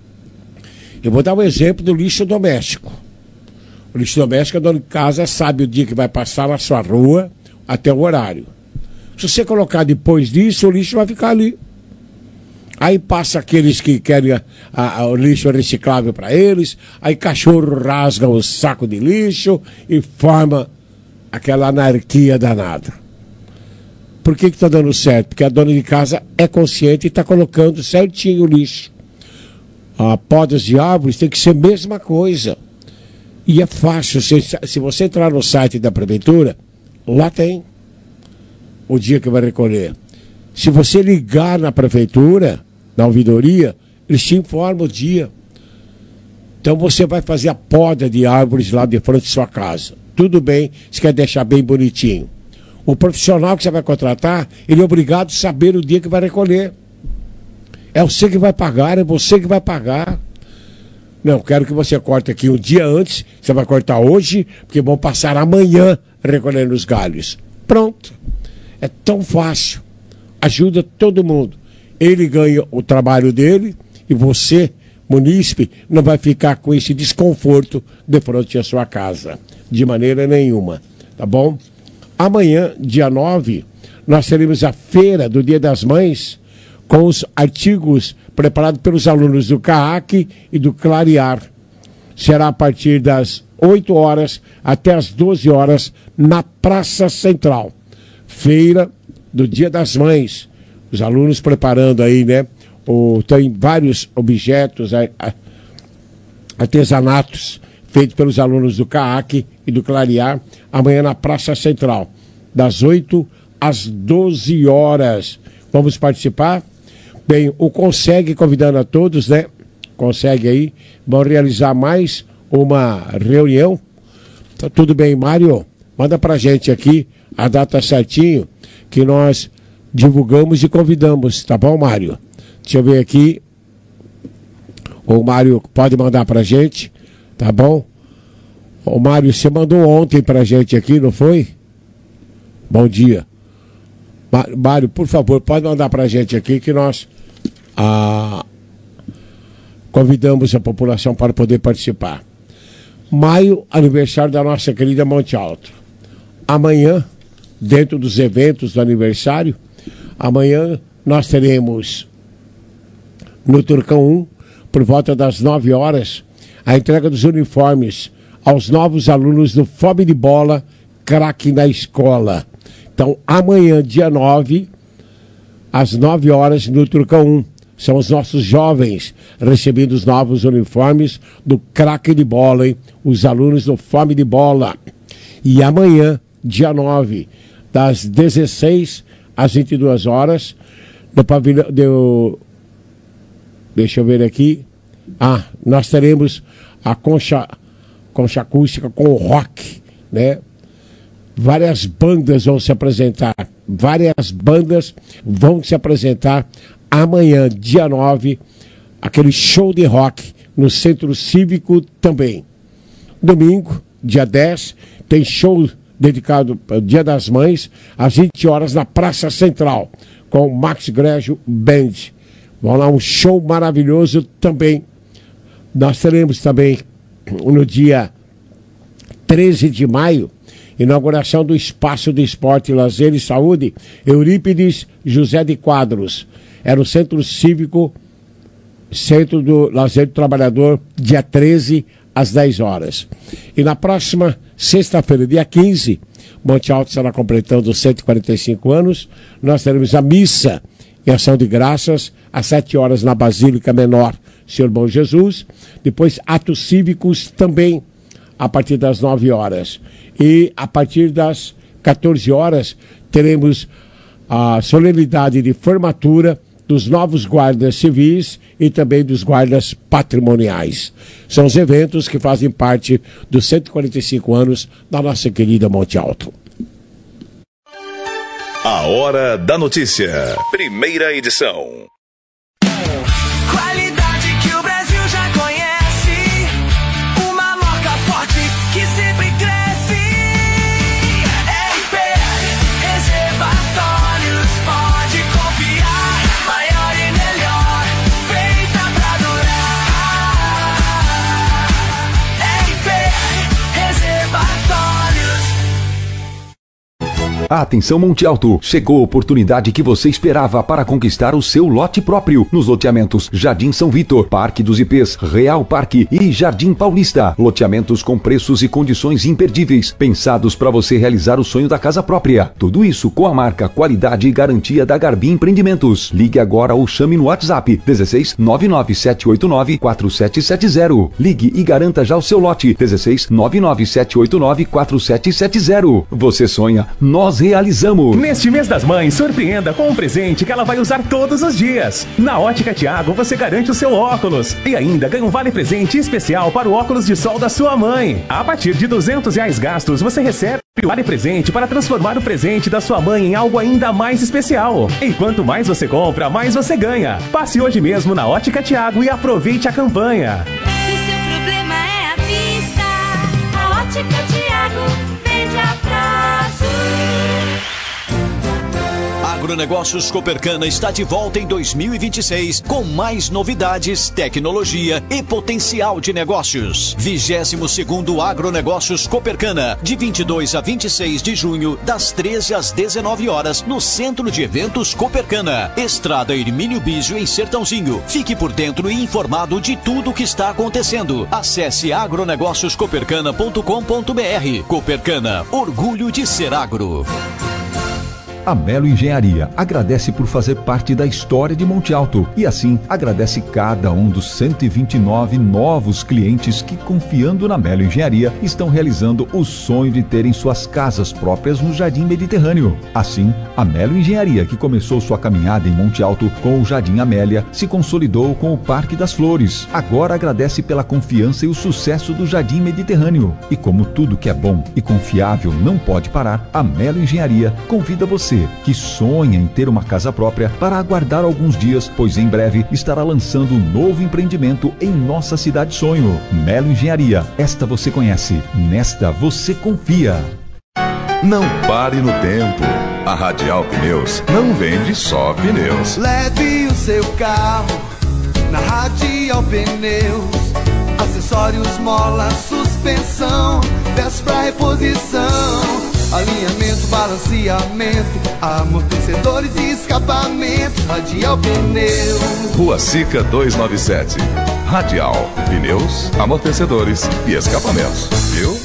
Eu vou dar um exemplo do lixo doméstico. O lixo doméstico, a dona de casa sabe o dia que vai passar na sua rua até o horário. Se você colocar depois disso, o lixo vai ficar ali. Aí passa aqueles que querem o lixo reciclável para eles, aí cachorro rasga o saco de lixo e forma aquela anarquia danada. Por que está dando certo? Porque a dona de casa é consciente e está colocando certinho o lixo. Podas de árvores tem que ser a mesma coisa. E é fácil, se você entrar no site da prefeitura, lá tem o dia que vai recolher. Se você ligar na prefeitura, na ouvidoria, eles te informam o dia. Então você vai fazer a poda de árvores lá de frente de sua casa. Tudo bem, você quer deixar bem bonitinho. O profissional que você vai contratar, ele é obrigado a saber o dia que vai recolher. É você que vai pagar, é você que vai pagar. Não, quero que você corte aqui um dia antes, você vai cortar hoje, porque vão passar amanhã recolhendo os galhos. Pronto. É tão fácil. Ajuda todo mundo. Ele ganha o trabalho dele e você, munícipe, não vai ficar com esse desconforto de frente à sua casa. De maneira nenhuma. Tá bom? Amanhã, dia 9, nós teremos a feira do Dia das Mães com os artigos preparados pelos alunos do CAAC e do Clarear. Será a partir das 8 horas até as 12 horas na Praça Central. Feira do Dia das Mães. Os alunos preparando aí, né? Tem vários objetos, artesanatos feitos pelos alunos do CAAC e do Clarear, amanhã na Praça Central, das 8 às 12 horas. Vamos participar? Bem, o Consegue convidando a todos, né? Consegue aí, vão realizar mais uma reunião. Tá tudo bem, Mário? Manda pra gente aqui a data certinho que nós divulgamos e convidamos, tá bom, Mário? Deixa eu ver aqui. O Mário pode mandar pra gente, tá bom? Ô Mário, você mandou ontem pra gente aqui, não foi? Bom dia. Mário, por favor, pode mandar pra gente aqui que nós convidamos a população para poder participar. Maio, aniversário da nossa querida Monte Alto. Amanhã, dentro dos eventos do aniversário, amanhã nós teremos no Turcão 1, por volta das 9 horas, a entrega dos uniformes aos novos alunos do Fome de Bola, Craque na Escola. Então, amanhã, dia 9, às 9 horas, no Turcão 1, são os nossos jovens recebendo os novos uniformes do Craque de Bola, hein? Os alunos do Fome de Bola. E amanhã, dia 9, das 16 às 22 horas, no pavilhão deixa eu ver aqui. Nós teremos a concha acústica com o rock, né? Várias bandas vão se apresentar. Amanhã, dia 9, aquele show de rock no Centro Cívico também. Domingo, dia 10, tem show dedicado ao Dia das Mães, às 20 horas na Praça Central, com o Max Grégio Band. Vamos lá, um show maravilhoso também. Nós teremos também, no dia 13 de maio, inauguração do Espaço de Esporte, Lazer e Saúde, Eurípides José de Quadros. É no Centro Cívico, Centro do Lazer do Trabalhador, dia 13, às 10 horas. E na próxima sexta-feira, dia 15, Monte Alto estará completando 145 anos. Nós teremos a missa em ação de graças, às 7 horas na Basílica Menor, Senhor Bom Jesus. Depois, atos cívicos também, a partir das 9 horas. E a partir das 14 horas, teremos a solenidade de formatura dos novos guardas civis e também dos guardas patrimoniais. São os eventos que fazem parte dos 145 anos da nossa querida Monte Alto. A Hora da Notícia. Primeira edição. Qualidade que o Brasil já conhece. Uma marca forte que sempre cresce. RP Reservatórios, pode confiar. Maior e melhor, feita pra durar. RP Reservatórios. Atenção Monte Alto, chegou a oportunidade que você esperava para conquistar o seu lote próprio nos loteamentos Jardim São Vitor, Parque dos IPs, Real Parque e Jardim Paulista. Loteamentos com preços e condições imperdíveis, pensados para você realizar o sonho da casa própria. Tudo isso com a marca, qualidade e garantia da Garbim Empreendimentos. Ligue agora ou chame no WhatsApp 16 99789 4770. Ligue e garanta já o seu lote 16 99789 4770. Você sonha, nós realizamos. Neste mês das mães, surpreenda com um presente que ela vai usar todos os dias. Na Ótica Tiago, você garante o seu óculos e ainda ganha um vale presente especial para o óculos de sol da sua mãe. A partir de R$200 gastos, você recebe o vale presente para transformar o presente da sua mãe em algo ainda mais especial. E quanto mais você compra, mais você ganha. Passe hoje mesmo na Ótica Tiago e aproveite a campanha. Se seu problema é a vista, a Ótica Tiago vende a prazo. Agronegócios Copercana está de volta em 2026 com mais novidades, tecnologia e potencial de negócios. 22º Agronegócios Copercana, de 22 a 26 de junho, das 13 às 19 horas, no Centro de Eventos Copercana, Estrada Hermínio Bísio, em Sertãozinho. Fique por dentro e informado de tudo o que está acontecendo. Acesse agronegócioscopercana.com.br. Copercana, orgulho de ser agro. A Melo Engenharia agradece por fazer parte da história de Monte Alto e assim agradece cada um dos 129 novos clientes que, confiando na Melo Engenharia, estão realizando o sonho de terem suas casas próprias no Jardim Mediterrâneo. Assim, a Melo Engenharia, que começou sua caminhada em Monte Alto com o Jardim Amélia, se consolidou com o Parque das Flores. Agora agradece pela confiança e o sucesso do Jardim Mediterrâneo. E como tudo que é bom e confiável não pode parar, a Melo Engenharia convida você você que sonha em ter uma casa própria para aguardar alguns dias, pois em breve estará lançando um novo empreendimento em nossa cidade sonho. Melo Engenharia. Esta você conhece, nesta você confia. Não pare no tempo. A Radial Pneus não vende só pneus. Leve o seu carro na Radial Pneus. Acessórios, mola, suspensão, peças pra reposição, alinhamento, balanceamento, amortecedores e escapamentos. Radial Pneus. Rua Sica 297. Radial Pneus, amortecedores e escapamentos. Viu?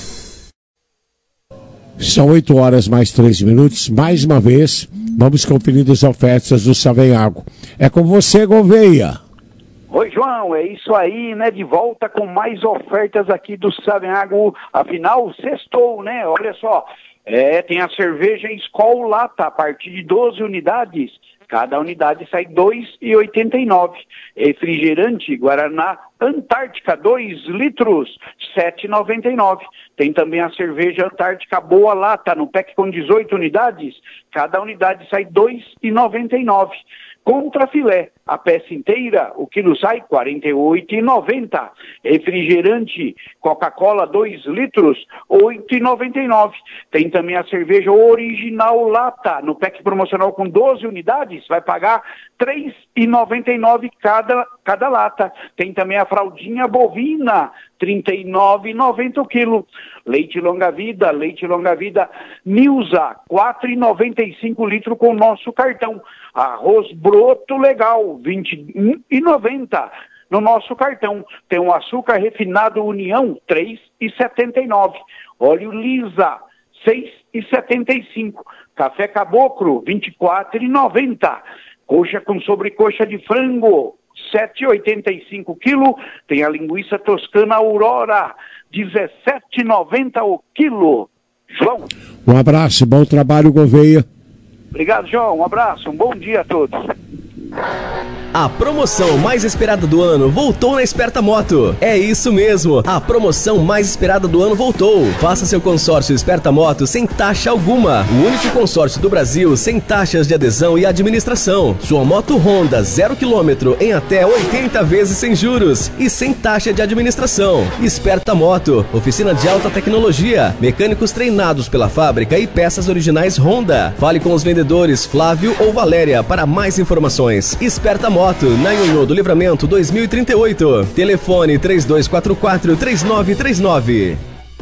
São 8 horas mais 3 minutos. Mais uma vez, vamos conferir as ofertas do Savenhago. É com você, Gouveia. Oi, João, é isso aí, né? De volta com mais ofertas aqui do Savenhago. Afinal, sextou, né? Olha só, tem a cerveja Skol Lata, a partir de 12 unidades. Cada unidade sai R$ 2,89. Refrigerante Guaraná Antártica, 2 litros, R$ 7,99. Tem também a cerveja Antártica Boa Lata, no pack com 18 unidades. Cada unidade sai R$ 2,99. Contra filé, a peça inteira, o quilo sai R$ 48,90. Refrigerante Coca-Cola 2 litros, R$ 8,99. Tem também a cerveja Original Lata, no pack promocional com 12 unidades, vai pagar R$ 3,99 cada lata. Tem também a fraldinha bovina, R$ 39,90 o quilo. Leite longa vida Nilza, R$ 4,95 litro com o nosso cartão. Arroz broto legal, R$ 21,90 no nosso cartão. Tem um açúcar refinado União, R$ 3,79. Óleo Lisa, R$ 6,75. Café Caboclo, R$ 24,90. Coxa com sobrecoxa de frango, R$ 7,85 quilo. Tem a linguiça toscana Aurora, R$ 17,90 o quilo. João. Um abraço, bom trabalho, Gouveia. Obrigado, João. Um abraço, um bom dia a todos. A promoção mais esperada do ano voltou na Esperta Moto. É isso mesmo, a promoção mais esperada do ano voltou. Faça seu consórcio Esperta Moto sem taxa alguma. O único consórcio do Brasil sem taxas de adesão e administração. Sua moto Honda 0 km em até 80 vezes sem juros e sem taxa de administração. Esperta Moto, oficina de alta tecnologia, mecânicos treinados pela fábrica e peças originais Honda. Fale com os vendedores Flávio ou Valéria para mais informações. Esperta Moto, na Nhonhô do Livramento 2038. Telefone 3244-3939.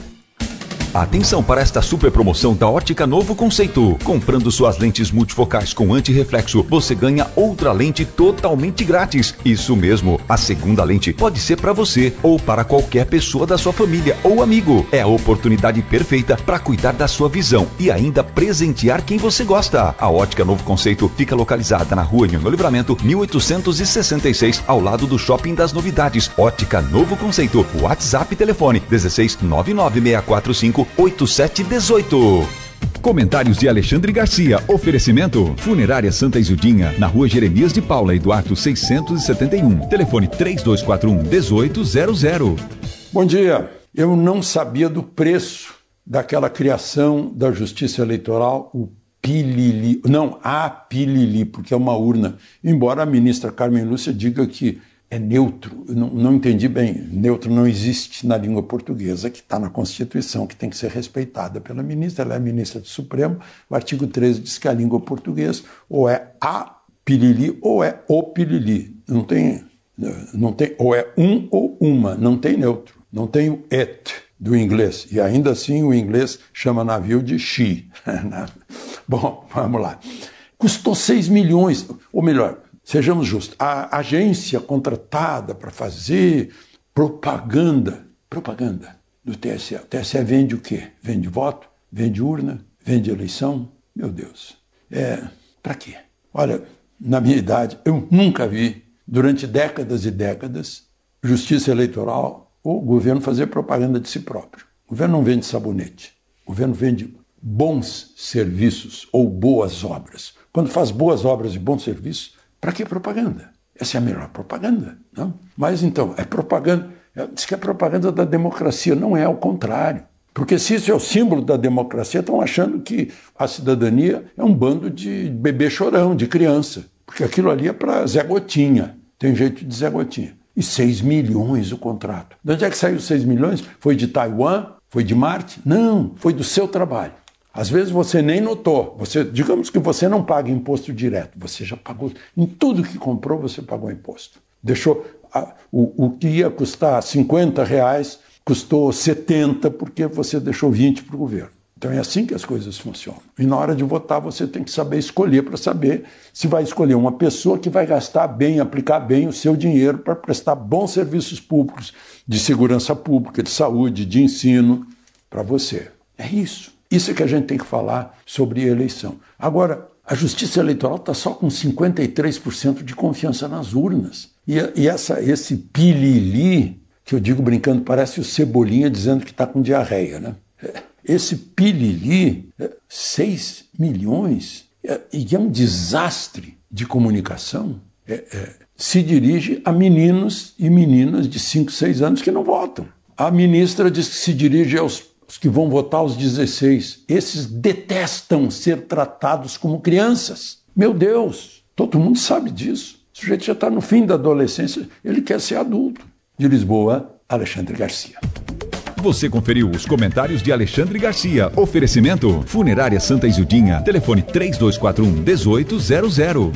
Atenção para esta super promoção da Ótica Novo Conceito. Comprando suas lentes multifocais com antirreflexo, você ganha outra lente totalmente grátis. Isso mesmo, a segunda lente pode ser para você ou para qualquer pessoa da sua família ou amigo. É a oportunidade perfeita para cuidar da sua visão e ainda presentear quem você gosta. A Ótica Novo Conceito fica localizada na Rua Nhonhô Livramento 1866, ao lado do Shopping das Novidades. Ótica Novo Conceito. WhatsApp e telefone 16 99645 8718. Comentários de Alexandre Garcia. Oferecimento Funerária Santa Isildinha, na Rua Jeremias de Paula e Duarte 671. Telefone 3241-1800. Bom dia. Eu não sabia do preço daquela criação da Justiça Eleitoral, o Pilili. Não, a Pilili, porque é uma urna. Embora a ministra Carmen Lúcia diga que é neutro, eu não entendi bem. Neutro não existe na língua portuguesa, que está na Constituição, que tem que ser respeitada pela ministra. Ela é ministra do Supremo. O artigo 13 diz que a língua portuguesa ou é a pilili ou é o pilili. Não tem ou é um ou uma, não tem neutro. Não tem o et do inglês. E ainda assim o inglês chama navio de she. Bom, vamos lá. Custou 6 milhões, ou melhor, sejamos justos, a agência contratada para fazer propaganda do TSE. O TSE vende o quê? Vende voto? Vende urna? Vende eleição? Meu Deus. Para quê? Olha, na minha idade, eu nunca vi, durante décadas e décadas, justiça eleitoral ou governo fazer propaganda de si próprio. O governo não vende sabonete. O governo vende bons serviços ou boas obras. Quando faz boas obras e bons serviços, para que propaganda? Essa é a melhor propaganda, não? Mas então, é propaganda, diz que é propaganda da democracia, não é ao contrário. Porque se isso é o símbolo da democracia, estão achando que a cidadania é um bando de bebê chorão, de criança. Porque aquilo ali é para Zé Gotinha. Tem jeito de Zé Gotinha. E 6 milhões o contrato. De onde é que saiu 6 milhões? Foi de Taiwan? Foi de Marte? Não, foi do seu trabalho. Às vezes você nem notou. Digamos que você não paga imposto direto. Você já pagou. Em tudo que comprou, você pagou imposto. Deixou o que ia custar R$50, custou 70 porque você deixou 20 para o governo. Então é assim que as coisas funcionam. E na hora de votar você tem que saber escolher para saber se vai escolher uma pessoa que vai gastar bem, aplicar bem o seu dinheiro para prestar bons serviços públicos, de segurança pública, de saúde, de ensino para você. É isso. Isso é que a gente tem que falar sobre eleição. Agora, a Justiça Eleitoral está só com 53% de confiança nas urnas. E esse pilili, que eu digo brincando, parece o Cebolinha dizendo que está com diarreia, né? Esse pilili, 6 milhões, e é um desastre de comunicação, se dirige a meninos e meninas de 5, 6 anos que não votam. A ministra diz que se dirige aos que vão votar aos 16. Esses detestam ser tratados como crianças. Meu Deus, todo mundo sabe disso. O sujeito já está no fim da adolescência, ele quer ser adulto. De Lisboa, Alexandre Garcia. Você conferiu os comentários de Alexandre Garcia. Oferecimento: Funerária Santa Isildinha. Telefone 3241-1800.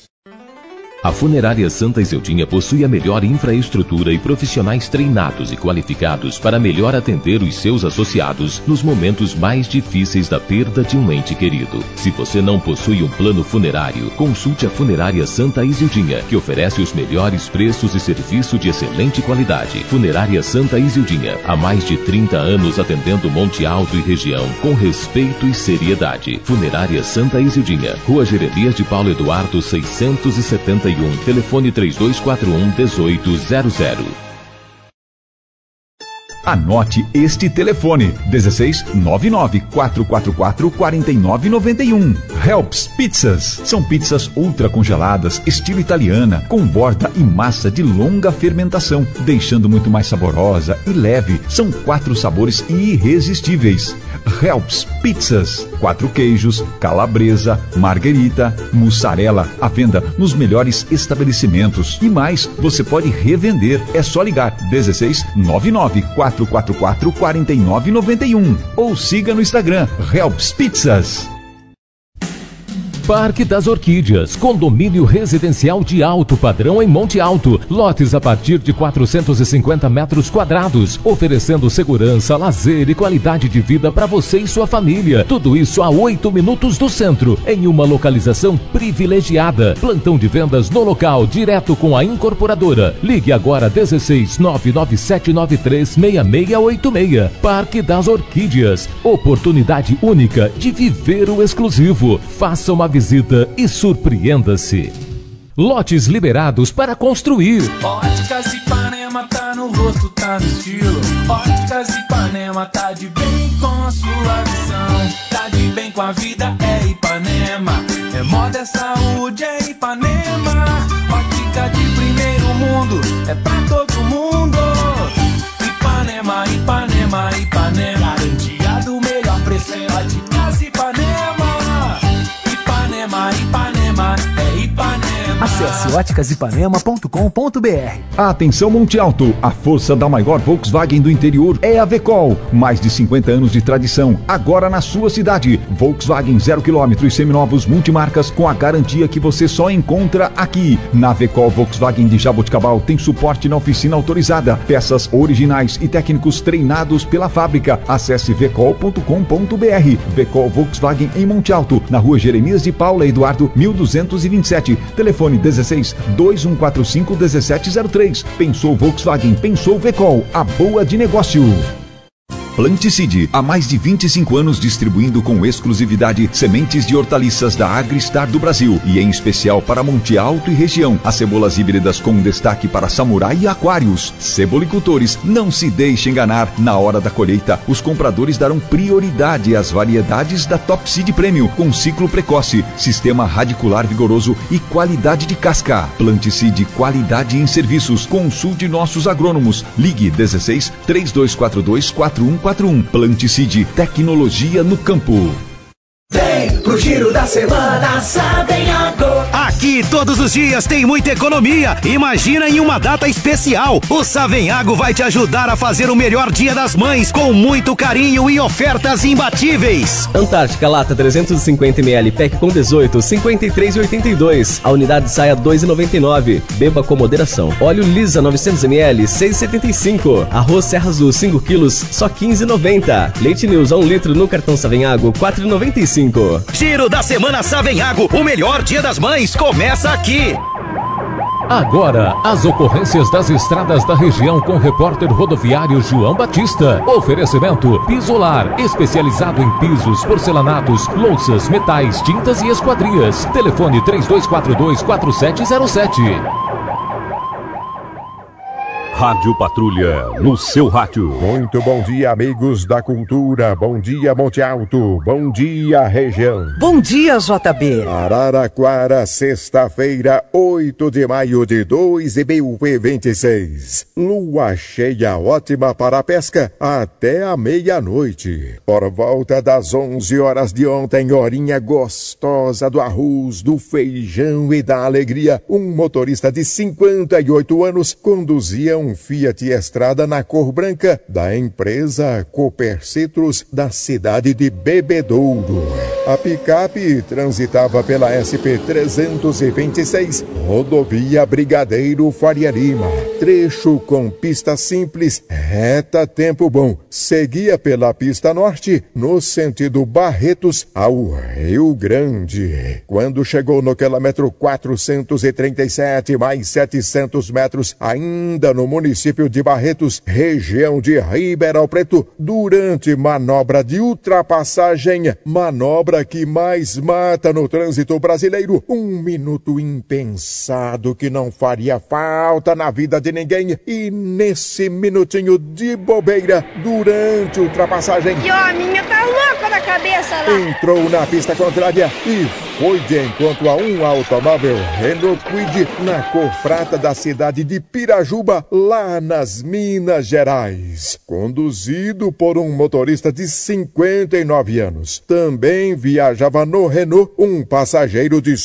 A Funerária Santa Isildinha possui a melhor infraestrutura e profissionais treinados e qualificados para melhor atender os seus associados nos momentos mais difíceis da perda de um ente querido. Se você não possui um plano funerário, consulte a Funerária Santa Isildinha, que oferece os melhores preços e serviço de excelente qualidade. Funerária Santa Isildinha, há mais de 30 anos atendendo Monte Alto e região com respeito e seriedade. Funerária Santa Isildinha, Rua Jeremias de Paulo Eduardo 671, telefone 3241-1800. Anote este telefone: 1699-444-4991. Helps Pizzas. São pizzas ultra congeladas, estilo italiana, com borda e massa de longa fermentação, deixando muito mais saborosa e leve. São 4 sabores irresistíveis. Helps Pizzas. 4 queijos, calabresa, marguerita, mussarela. À venda nos melhores estabelecimentos. E mais, você pode revender. É só ligar 1699-444-4991 ou siga no Instagram Helps Pizzas. Parque das Orquídeas, condomínio residencial de alto padrão em Monte Alto. Lotes a partir de 450 metros quadrados, oferecendo segurança, lazer e qualidade de vida para você e sua família. Tudo isso a 8 minutos do centro, em uma localização privilegiada. Plantão de vendas no local, direto com a incorporadora. Ligue agora 16997936686. Parque das Orquídeas, oportunidade única de viver o exclusivo. Faça uma visita e surpreenda-se. Lotes liberados para construir. Óticas Ipanema tá no rosto, tá no estilo. Óticas Ipanema tá de bem com a sua visão. Tá de bem com a vida, é Ipanema. É moda, é saúde, é Ipanema. Ótica de primeiro mundo, é pra todo mundo. Ipanema, Ipanema, Ipanema. Garantia do melhor preço, é Óticas Ipanema. Ipanema, é Ipanema. Acesse óticasipanema.com.br. Atenção Monte Alto, a força da maior Volkswagen do interior é a Vecol. Mais de 50 anos de tradição, agora na sua cidade. Volkswagen 0 km e seminovos multimarcas com a garantia que você só encontra aqui. Na Vecol Volkswagen de Jaboticabal tem suporte na oficina autorizada, peças originais e técnicos treinados pela fábrica. Acesse vecol.com.br. Vecol Volkswagen em Monte Alto, na rua Jeremias de Paula Eduardo 1227. Telefone 16-2145-1703. Pensou Volkswagen, pensou Vecol, a boa de negócio. Planticide, há mais de 25 anos distribuindo com exclusividade sementes de hortaliças da Agristar do Brasil e em especial para Monte Alto e região. As cebolas híbridas com destaque para samurai e aquários. Cebolicultores, não se deixe enganar. Na hora da colheita, os compradores darão prioridade às variedades da Top Seed Premium com ciclo precoce, sistema radicular vigoroso e qualidade de casca. Planticide, qualidade em serviços. Consulte nossos agrônomos. Ligue 16 3242 4140 3441. Planticide, tecnologia no campo. Vem pro Giro da Semana Savenhago. Aqui todos os dias tem muita economia. Imagina em uma data especial. O Savenhago vai te ajudar a fazer o melhor Dia das Mães com muito carinho e ofertas imbatíveis. Antártica lata 350ml, pack com 18, 53,82. A unidade sai a 2,99. Beba com moderação. Óleo Lisa 900ml, 6,75. Arroz Serra Azul 5 kg, só 15,90. Leite News a 1 litro no cartão Savenhago, 4,95. Giro da Semana Savenhago, o melhor Dia das Mães começa aqui. Agora, as ocorrências das estradas da região com o repórter rodoviário João Batista. Oferecimento Pisolar, especializado em pisos, porcelanatos, louças, metais, tintas e esquadrias. Telefone 3242-4707. Rádio Patrulha, no seu rádio. Muito bom dia, amigos da cultura. Bom dia, Monte Alto. Bom dia, região. Bom dia, JB. Araraquara, sexta-feira, 8 de maio de 2026. Lua cheia ótima para a pesca até a meia-noite. Por volta das 11 horas de ontem, horinha gostosa do arroz, do feijão e da alegria, um motorista de 58 anos conduzia um Fiat Estrada na cor branca da empresa Cooper Citrus da cidade de Bebedouro. A picape transitava pela SP-326, rodovia Brigadeiro Faria Lima. Trecho com pista simples, reta tempo bom. Seguia pela pista norte, no sentido Barretos ao Rio Grande. Quando chegou no quilômetro 437, mais 700 metros, ainda no município de Barretos, região de Ribeirão Preto, durante manobra de ultrapassagem, manobra que mais mata no trânsito brasileiro, um minuto impensado que não faria falta na vida de ninguém, e nesse minutinho de bobeira, durante ultrapassagem, E ó, a minha tá louca da cabeça lá. entrou na pista contrária e foi de encontro a um automóvel Renault Kwid na cor prata da cidade de Pirajuba, lá nas Minas Gerais. Conduzido por um motorista de 59 anos. Também viajava no Renault um passageiro de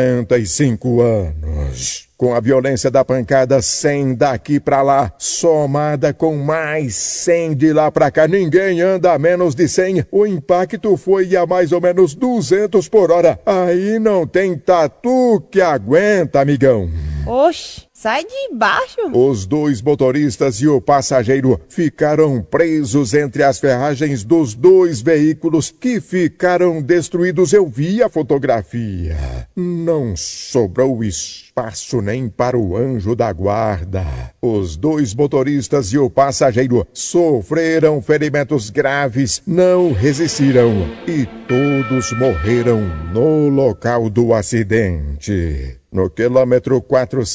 55 anos. Com a violência da pancada 100 daqui pra lá, somada com mais 100 de lá pra cá, ninguém anda a menos de 100. O impacto foi a mais ou menos 200 por hora. Aí não tem tatu que aguenta, amigão. Oxe, sai de baixo. Os dois motoristas e o passageiro ficaram presos entre as ferragens dos dois veículos que ficaram destruídos. Eu vi a fotografia. Não sobrou espaço nem para o anjo da guarda. Os dois motoristas e o passageiro sofreram ferimentos graves, não resistiram e todos morreram no local do acidente. No quilômetro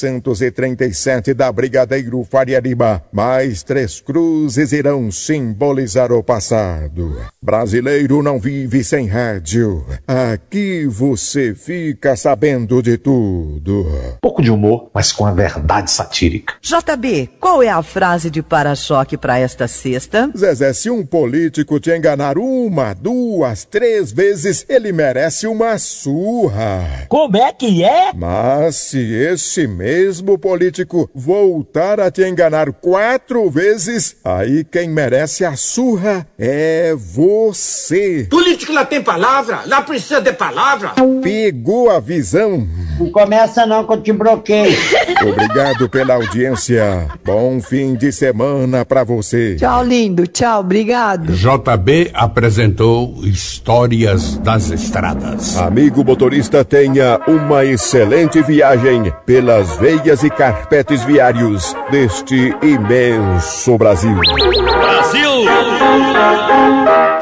437 da Brigadeiro Faria Lima, mais 3 cruzes irão simbolizar o passado. Brasileiro não vive sem rádio. Aqui você fica sabendo de tudo. Pouco de humor, mas com a verdade satírica. JB, qual é a frase de para-choque para esta sexta? Zezé, se um político te enganar 1, 2, 3 vezes, ele merece uma surra. Como é que é? Mas se esse mesmo político voltar a te enganar 4 vezes, aí quem merece a surra é você. Político lá tem palavra, lá precisa de palavra. Pegou a visão? Não começa não que eu te bloqueio. Obrigado pela audiência. Bom fim de semana pra você. Tchau, lindo. Tchau, obrigado. JB apresentou Histórias das Estradas. Amigo motorista, tenha uma excelente viagem pelas veias e carpetes viários deste imenso Brasil. Brasil!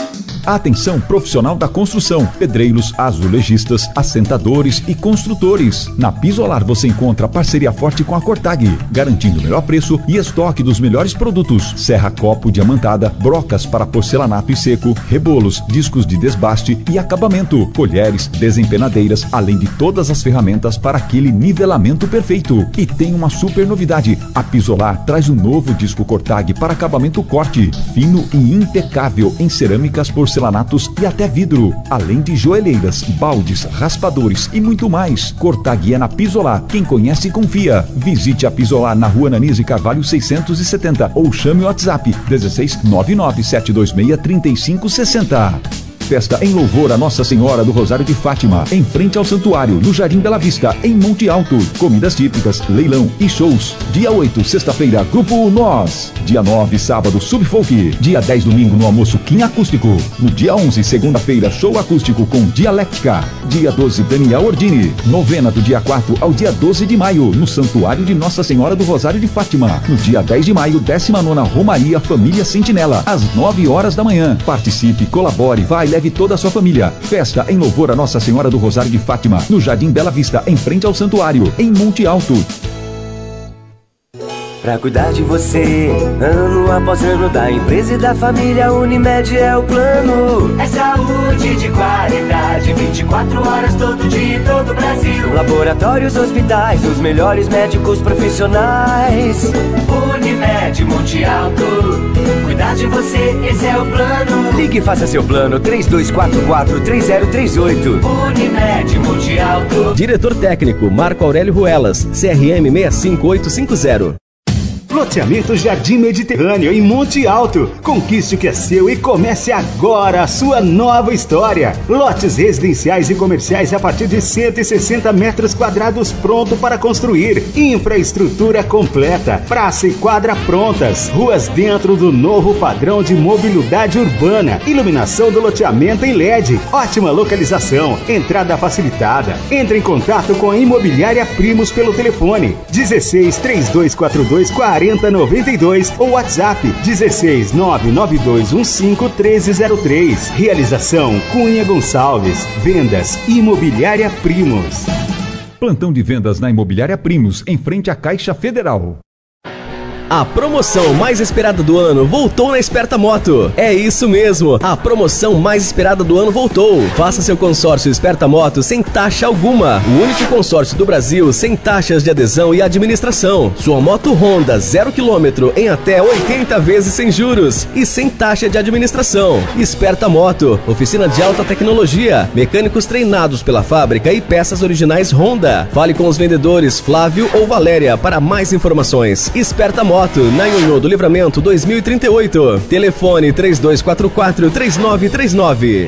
Atenção profissional da construção, pedreiros, azulejistas, assentadores e construtores. Na Pisolar você encontra parceria forte com a Cortag, garantindo o melhor preço e estoque dos melhores produtos. Serra copo diamantada, brocas para porcelanato e seco, rebolos, discos de desbaste e acabamento, colheres, desempenadeiras, além de todas as ferramentas para aquele nivelamento perfeito. E tem uma super novidade, a Pisolar traz um novo disco Cortag para acabamento corte, fino e impecável em cerâmicas, porcelanatos e até vidro, além de joelheiras, baldes, raspadores e muito mais. Cortag é na Pisolar, quem conhece confia. Visite a Pisolar na Rua Nanise Carvalho 670 ou chame o WhatsApp 16 99 726 3560. Festa em louvor a Nossa Senhora do Rosário de Fátima, em frente ao Santuário, no Jardim Bela Vista, em Monte Alto. Comidas típicas, leilão e shows. Dia 8, sexta-feira, Grupo Nós. Dia 9, sábado, Subfolk. Dia 10, domingo, no almoço Kim Acústico. No dia 11, segunda-feira, show acústico com Dialéctica. Dia 12, Daniel Ordini. Novena do dia 4 ao dia 12 de maio, no Santuário de Nossa Senhora do Rosário de Fátima. No dia 10 de maio, 19ª Romaria Família Sentinela, às 9 horas da manhã. Participe, colabore, vai, leve toda a sua família. Festa em louvor a Nossa Senhora do Rosário de Fátima, no Jardim Bela Vista, em frente ao Santuário, em Monte Alto. Pra cuidar de você, ano após ano, da empresa e da família, Unimed é o plano. É saúde de qualidade, 24 horas todo dia em todo o Brasil. Laboratórios, hospitais, os melhores médicos profissionais. Unimed Monte Alto, cuidar de você, esse é o plano. Ligue e faça seu plano, 3244-3038. Unimed Monte Alto. Diretor técnico, Marco Aurélio Ruelas, CRM 65850. Loteamento Jardim Mediterrâneo, em Monte Alto. Conquiste o que é seu e comece agora a sua nova história. Lotes residenciais e comerciais a partir de 160 metros quadrados pronto para construir. Infraestrutura completa, praça e quadra prontas. Ruas dentro do novo padrão de mobilidade urbana. Iluminação do loteamento em LED. Ótima localização, entrada facilitada. Entre em contato com a Imobiliária Primos pelo telefone 16 3242 4092 ou WhatsApp 16 99215 1303. Realização Cunha Gonçalves. Vendas Imobiliária Primos. Plantão de vendas na Imobiliária Primos, em frente à Caixa Federal. A promoção mais esperada do ano voltou na Esperta Moto. É isso mesmo, a promoção mais esperada do ano voltou. Faça seu consórcio Esperta Moto sem taxa alguma. O único consórcio do Brasil sem taxas de adesão e administração. Sua moto Honda 0 km em até 80 vezes sem juros e sem taxa de administração. Esperta Moto, oficina de alta tecnologia, mecânicos treinados pela fábrica e peças originais Honda. Fale com os vendedores Flávio ou Valéria para mais informações. Esperta Moto, na Nhonhô do Livramento 2038. Telefone 3244-3939.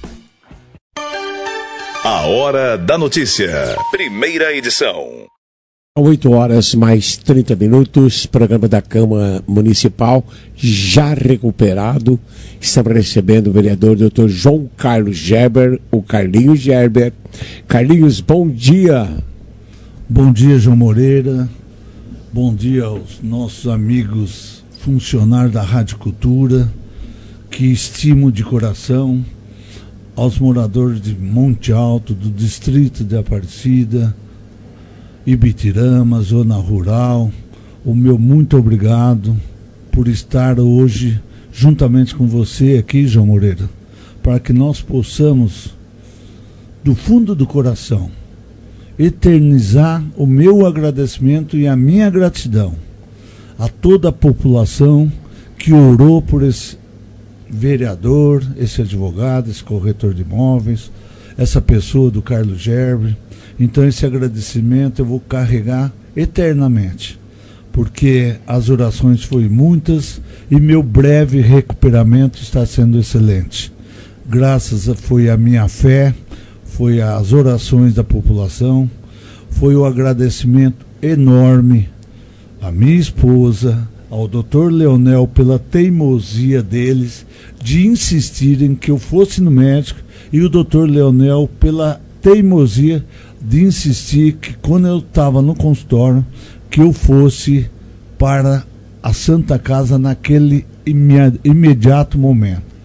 A Hora da Notícia. Primeira edição. 8 horas mais 30 minutos. Programa da Câmara Municipal já recuperado. Estamos recebendo o vereador Dr. João Carlos Gerber, o Carlinhos Gerber. Carlinhos, bom dia. Bom dia, João Moreira. Bom dia aos nossos amigos funcionários da Rádio Cultura, que estimo de coração, aos moradores de Monte Alto, do distrito de Aparecida, Ibitirama, zona rural. O meu muito obrigado por estar hoje juntamente com você aqui, João Moreira, para que nós possamos, do fundo do coração, eternizar o meu agradecimento e a minha gratidão a toda a população que orou por esse vereador, esse advogado, esse corretor de imóveis, essa pessoa do Carlos Gerber. Então esse agradecimento eu vou carregar eternamente, porque as orações foram muitas e meu breve recuperamento está sendo excelente. Graças foi a minha fé, foi as orações da população, foi o agradecimento enorme à minha esposa, ao Dr. Leonel pela teimosia deles de insistirem que eu fosse no médico, e o Dr. Leonel pela teimosia de insistir que quando eu estava no consultório que eu fosse para a Santa Casa naquele imediato momento,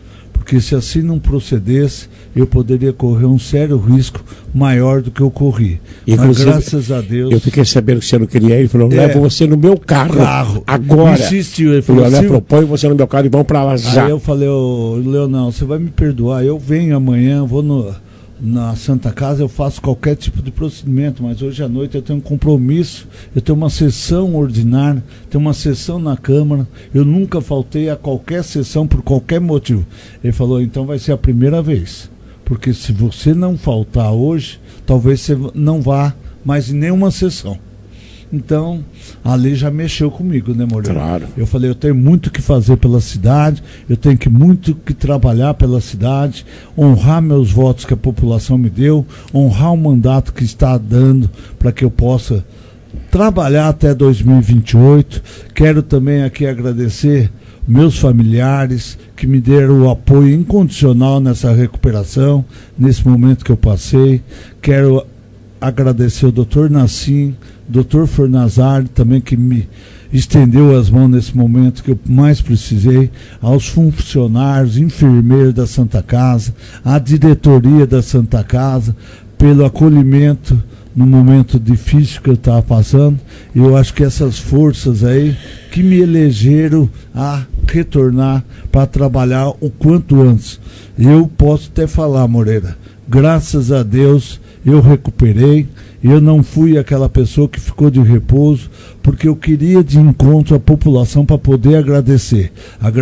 porque se assim não procedesse, eu poderia correr um sério risco maior do que eu corri. Mas graças a Deus... Eu fiquei sabendo que você não queria ir, ele falou, levo você no meu carro. Agora. Insistiu, ele falou, põe você no meu carro e vamos pra lá já. Aí eu falei, Leonão, você vai me perdoar, eu venho amanhã, vou na Santa Casa, eu faço qualquer tipo de procedimento, mas hoje à noite eu tenho um compromisso, eu tenho uma sessão ordinária, tenho uma sessão na Câmara, eu nunca faltei a qualquer sessão por qualquer motivo. Ele falou, então vai ser a primeira vez, porque se você não faltar hoje, talvez você não vá mais em nenhuma sessão. Então, a lei já mexeu comigo, né, Moreira? Claro. Eu falei, eu tenho muito o que fazer pela cidade, eu tenho muito que trabalhar pela cidade, honrar meus votos que a população me deu, honrar o mandato que está dando para que eu possa trabalhar até 2028. Quero também aqui agradecer meus familiares que me deram o apoio incondicional nessa recuperação, nesse momento que eu passei. Quero agradecer o Dr. Nassim, Dr. Fornazari também, que me estendeu as mãos nesse momento que eu mais precisei, aos funcionários, enfermeiros da Santa Casa, à diretoria da Santa Casa, pelo acolhimento no momento difícil que eu estava passando. Eu acho que essas forças aí que me elegeram a retornar para trabalhar o quanto antes. Eu posso até falar, Moreira, graças a Deus eu recuperei. Eu não fui aquela pessoa que ficou de repouso, porque eu queria de encontro à população para poder agradecer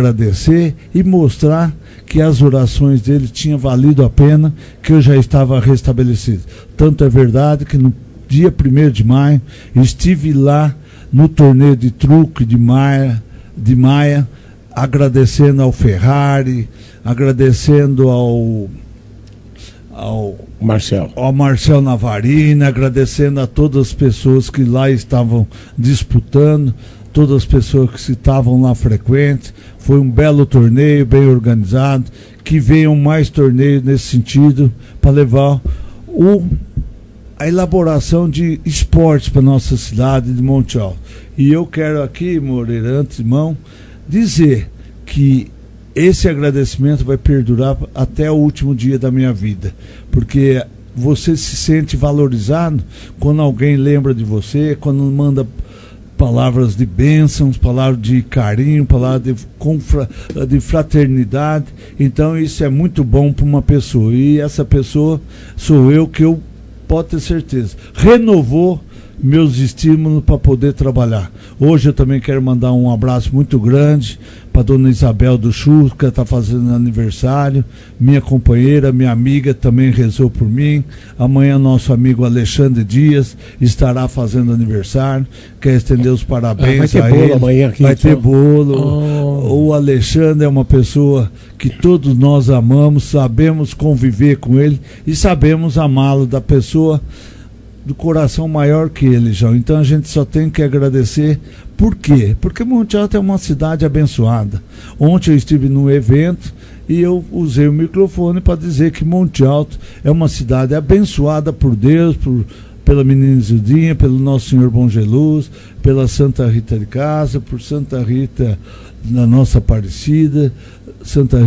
e mostrar que as orações dele tinham valido a pena, que eu já estava restabelecido. Tanto é verdade que no dia 1º de maio, estive lá no torneio de truque de Maia, agradecendo ao Ferrari, agradecendo ao Marcel Navarino, agradecendo a todas as pessoas que lá estavam disputando, todas as pessoas que estavam lá frequentes. Foi um belo torneio, bem organizado, que venham mais torneios nesse sentido, para levar a elaboração de esportes para nossa cidade de Monte Alto. E eu quero aqui, Moreira, antemão, dizer que esse agradecimento vai perdurar até o último dia da minha vida, porque você se sente valorizado quando alguém lembra de você, quando manda palavras de bênçãos, palavras de carinho, palavras de fraternidade. Então isso é muito bom para uma pessoa, e essa pessoa sou eu, que eu posso ter certeza, renovou meus estímulos para poder trabalhar. Hoje eu também quero mandar um abraço muito grande para dona Isabel do Churro, que está fazendo aniversário, minha companheira, minha amiga, também rezou por mim. Amanhã nosso amigo Alexandre Dias estará fazendo aniversário, quer estender os parabéns a ele. Vai ter bolo amanhã aqui? Vai ter bolo. O Alexandre é uma pessoa que todos nós amamos, sabemos conviver com ele e sabemos amá-lo, da pessoa do coração maior que ele, João. Então a gente só tem que agradecer. Por quê? Porque Monte Alto é uma cidade abençoada. Ontem eu estive num evento e eu usei o microfone para dizer que Monte Alto é uma cidade abençoada por Deus, pela menina Zildinha, pelo Nosso Senhor Bom Jesus, pela Santa Rita de Casa, por Santa Rita da nossa Aparecida, Santa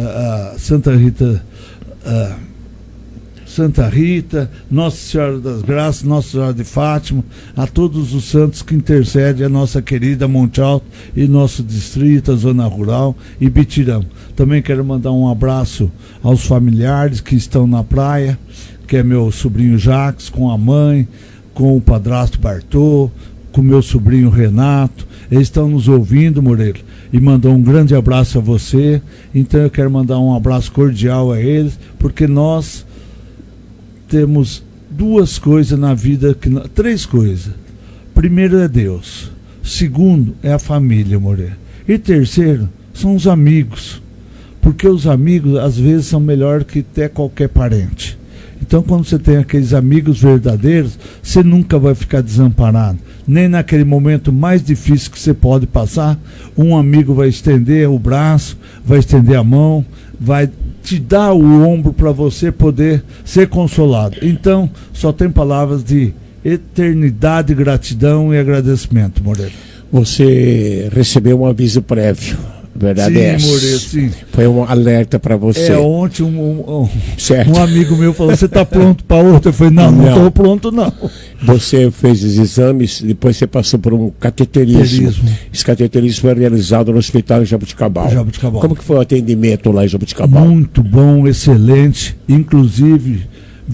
Rita, Nossa Senhora das Graças, Nossa Senhora de Fátima, a todos os santos que intercedem a nossa querida Monte Alto e nosso distrito, a zona rural e Bitirão. Também quero mandar um abraço aos familiares que estão na praia, que é meu sobrinho Jacques, com a mãe, com o padrasto Bartô, com meu sobrinho Renato. Eles estão nos ouvindo, Moreira, e mandou um grande abraço a você. Então eu quero mandar um abraço cordial a eles, porque nós temos duas coisas na vida, três coisas. Primeiro é Deus, segundo é a família, Moreira, e terceiro são os amigos, porque os amigos às vezes são melhor que até qualquer parente. Então quando você tem aqueles amigos verdadeiros, você nunca vai ficar desamparado, nem naquele momento mais difícil que você pode passar, um amigo vai estender o braço, vai estender a mão, vai te dar o ombro para você poder ser consolado. Então, só tem palavras de eternidade, gratidão e agradecimento, Moreira. Você recebeu um aviso prévio verdade sim, é essa. Moreira, sim. Foi um alerta para você. Ontem certo. um amigo meu falou, você está pronto para outra? Eu falei, não estou pronto não. Você fez os exames, depois você passou por um cateterismo. Esse cateterismo foi realizado no hospital em Jabuticabal. Como que foi o atendimento lá em Jabuticabal? Muito bom, excelente. Inclusive,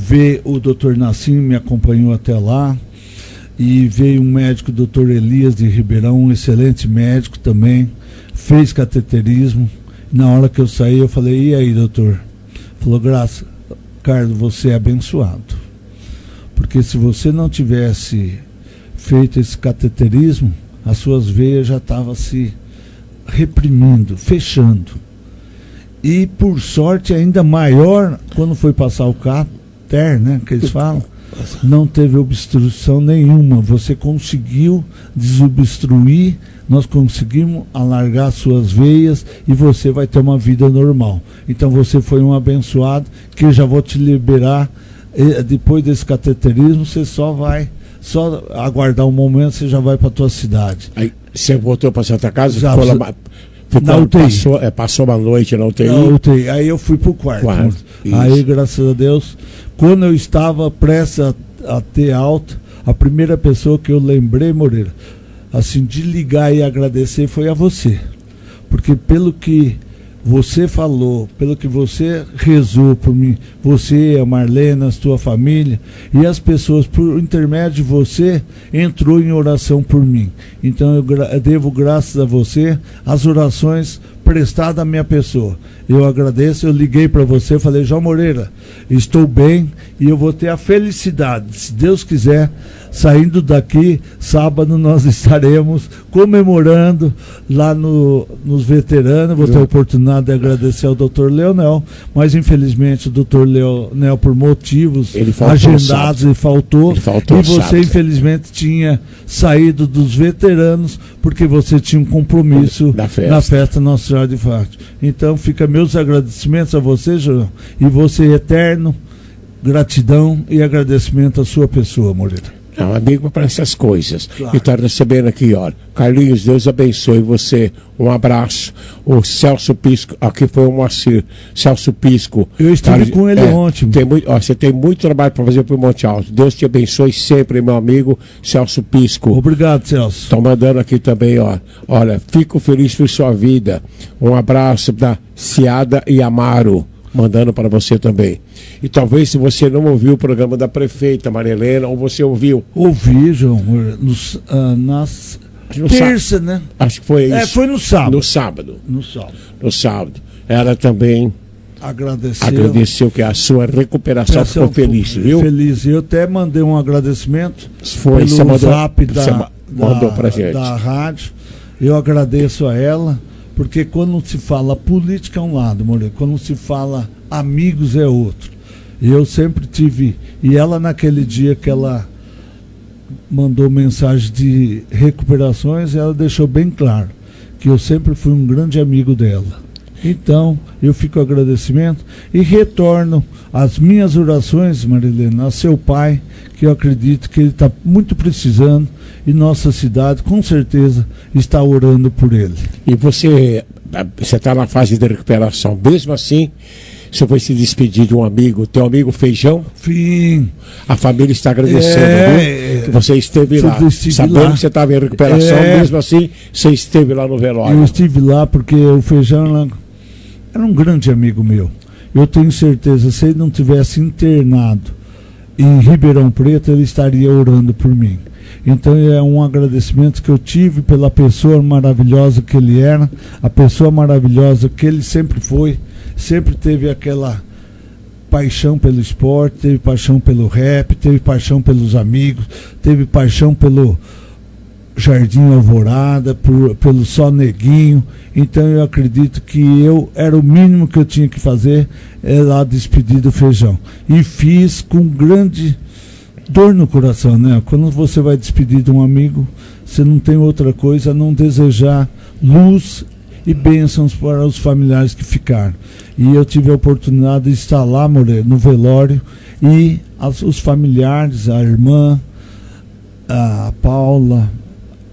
o Dr. Nassim me acompanhou até lá. E veio um médico, o Dr. Elias de Ribeirão, um excelente médico também. Fez cateterismo. Na hora que eu saí, eu falei, e aí, doutor? Falou, Carlos, você é abençoado. Porque se você não tivesse feito esse cateterismo, as suas veias já estavam se reprimindo, fechando. E por sorte ainda maior, quando foi passar o cáter, né, que eles falam, não teve obstrução nenhuma. Você conseguiu desobstruir, nós conseguimos alargar suas veias e você vai ter uma vida normal. Então você foi um abençoado, que eu já vou te liberar. Depois desse cateterismo, você só aguardar um momento, você já vai para a tua cidade. Aí você voltou para Santa Casa? Já, ficou lá, na UTI. Passou uma noite na UTI? Na UTI. Aí eu fui para o quarto. Aí, graças a Deus, quando eu estava prestes a ter alta, a primeira pessoa que eu lembrei, Moreira, assim, de ligar e agradecer foi a você. Porque pelo que você falou, pelo que você rezou por mim, você, a Marlena, a sua família, e as pessoas, por intermédio de você, entrou em oração por mim. Então eu devo graças a você as orações prestadas à minha pessoa. Eu agradeço, eu liguei para você, falei, João Moreira, estou bem e eu vou ter a felicidade, se Deus quiser, saindo daqui, sábado nós estaremos comemorando lá nos veteranos. Vou ter a oportunidade de agradecer ao Dr. Leonel, mas infelizmente o Dr. Leonel, por motivos agendados, ele faltou e você sábado. Infelizmente tinha saído dos veteranos porque você tinha um compromisso na festa Nossa Senhora de Fátima. Então fica meus agradecimentos a você, João, e você eterno, gratidão e agradecimento à sua pessoa, Moreira. É um amigo para essas coisas. Claro. E está recebendo aqui, ó. Carlinhos, Deus abençoe você. Um abraço. O Celso Pisco, aqui foi o Moacir. Celso Pisco. Eu estive com ele ontem. Você tem muito trabalho para fazer para o Monte Alto. Deus te abençoe sempre, meu amigo Celso Pisco. Obrigado, Celso. Estão mandando aqui também, ó. Olha, fico feliz por sua vida. Um abraço da Ciada e Amaro. Mandando para você também. E talvez se você não ouviu o programa da prefeita Maria Helena, ou você ouviu? Ouvi, João, nas terça, né? Acho que foi isso. Foi no sábado. No sábado. Ela também agradeceu que a sua recuperação ficou feliz, viu? Feliz. Eu até mandei um agradecimento pelo zap mandou pra gente. Da rádio. Eu agradeço a ela. Porque quando se fala política é um lado, Moreira, quando se fala amigos é outro. E eu sempre tive, e ela naquele dia que ela mandou mensagem de recuperações, ela deixou bem claro que eu sempre fui um grande amigo dela. Então, eu fico agradecimento e retorno as minhas orações, Marilena, a seu pai, que eu acredito que ele está muito precisando e nossa cidade, com certeza, está orando por ele. E você está na fase de recuperação, mesmo assim, você foi se despedir de um amigo, teu amigo Feijão? Sim. A família está agradecendo, viu? Que você esteve lá. Sabendo que você estava em recuperação, mesmo assim, você esteve lá no velório. Eu estive lá porque o Feijão era um grande amigo meu. Eu tenho certeza, se ele não tivesse internado em Ribeirão Preto, ele estaria orando por mim. Então é um agradecimento que eu tive pela pessoa maravilhosa que ele era, a pessoa maravilhosa que ele sempre foi, sempre teve aquela paixão pelo esporte, teve paixão pelo rap, teve paixão pelos amigos, teve paixão pelo Jardim Alvorada, pelo Só Neguinho. Então eu acredito que era o mínimo que eu tinha que fazer, lá despedir do Feijão. E fiz com grande dor no coração, né? Quando você vai despedir de um amigo, você não tem outra coisa a não desejar luz e bênçãos para os familiares que ficaram. E eu tive a oportunidade de estar lá, Moreira, no velório, e os familiares, a irmã, a Paula,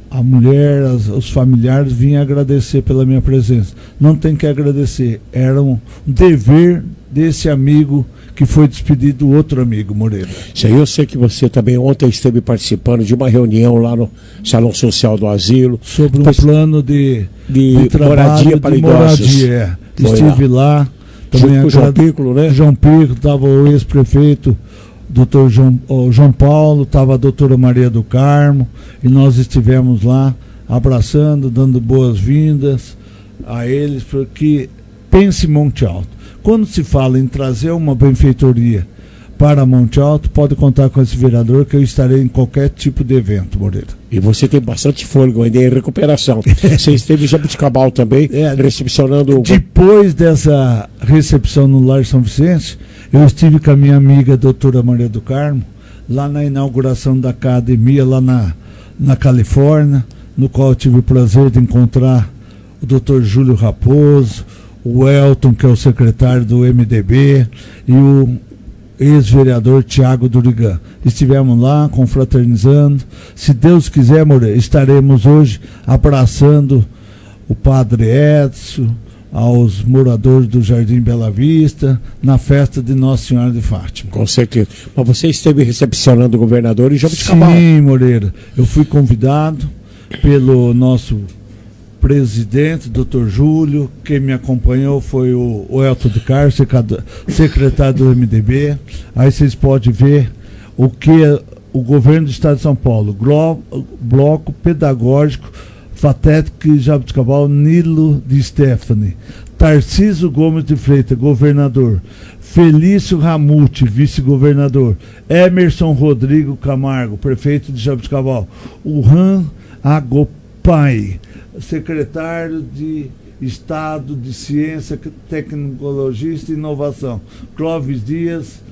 a mulher, os familiares vinham agradecer pela minha presença. Não tem que agradecer, era um dever desse amigo que foi despedido do outro amigo, Moreira. Isso aí eu sei que você também ontem esteve participando de uma reunião lá no Salão Social do Asilo. Sobre um plano de trabalho, moradia para idosos. Estive lá. Também o João Piccolo, né? João Piccolo, estava o ex-prefeito, doutor João Paulo, estava a doutora Maria do Carmo, e nós estivemos lá abraçando, dando boas-vindas a eles, porque pense em Monte Alto. Quando se fala em trazer uma benfeitoria para Monte Alto, pode contar com esse vereador, que eu estarei em qualquer tipo de evento, Moreira. E você tem bastante fôlego ainda em recuperação. Você esteve em Jabuticabal também, recepcionando... Depois dessa recepção no Lar São Vicente, eu estive com a minha amiga doutora Maria do Carmo, lá na inauguração da academia, lá na Califórnia, no qual eu tive o prazer de encontrar o doutor Júlio Raposo, o Elton, que é o secretário do MDB, e o ex-vereador Tiago Durigan. Estivemos lá confraternizando. Se Deus quiser, Moreira, estaremos hoje abraçando o padre Edson, aos moradores do Jardim Bela Vista, na festa de Nossa Senhora de Fátima. Com certeza. Mas você esteve recepcionando o governador em Jabuticabal. Sim, Moreira. Eu fui convidado pelo nosso presidente, doutor Júlio. Quem me acompanhou foi o Elton de Carlos, secretário do MDB. Aí vocês podem ver o que o governo do estado de São Paulo, Bloco Pedagógico FATEC Jabuticabal, Nilo de Stephanie, Tarcísio Gomes de Freitas, governador, Felício Ramute, vice-governador, Emerson Rodrigo Camargo, prefeito de Jabuticabal, Urran Agopai, secretário de Estado de Ciência, Tecnologista e Inovação, Clóvis Dias,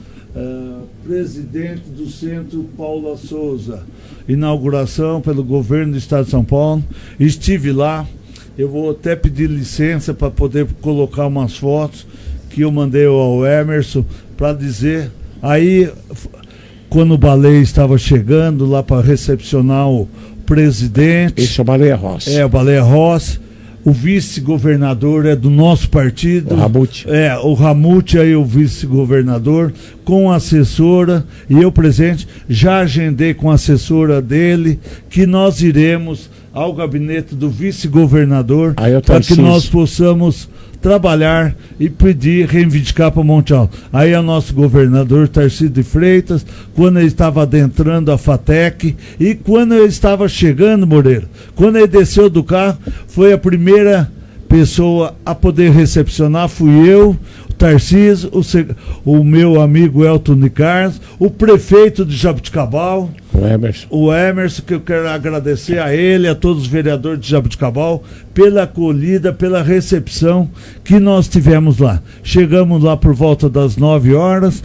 presidente do Centro Paula Souza, inauguração pelo governo do estado de São Paulo. Estive lá, eu vou até pedir licença para poder colocar umas fotos que eu mandei ao Emerson para dizer. Aí, quando o Baleia estava chegando lá para recepcionar o presidente. Esse é o Baleia Rossi. É, o Baleia Rossi. O vice-governador é do nosso partido. O Ramute. O Ramute é o vice-governador, com a assessora, e eu presente. Já agendei com a assessora dele que nós iremos ao gabinete do vice-governador para que nós possamos trabalhar e pedir, reivindicar para Monte Alto. Aí é o nosso governador Tarcísio de Freitas, quando ele estava adentrando a FATEC, e quando ele estava chegando, Moreira, quando ele desceu do carro, foi a primeira pessoa a poder recepcionar, fui eu, o Tarcísio, o meu amigo Elton de Carlos, o prefeito de Jabuticabal, o Emerson, que eu quero agradecer a ele, a todos os vereadores de Jabuticabal, pela acolhida, pela recepção que nós tivemos lá. Chegamos lá por volta das 9 horas,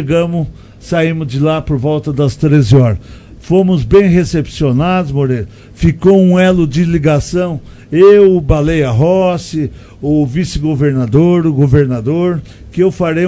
saímos de lá por volta das 13 horas. Fomos bem recepcionados, Moreira. Ficou um elo de ligação, eu, o Baleia Rossi, o vice-governador, o governador, que eu farei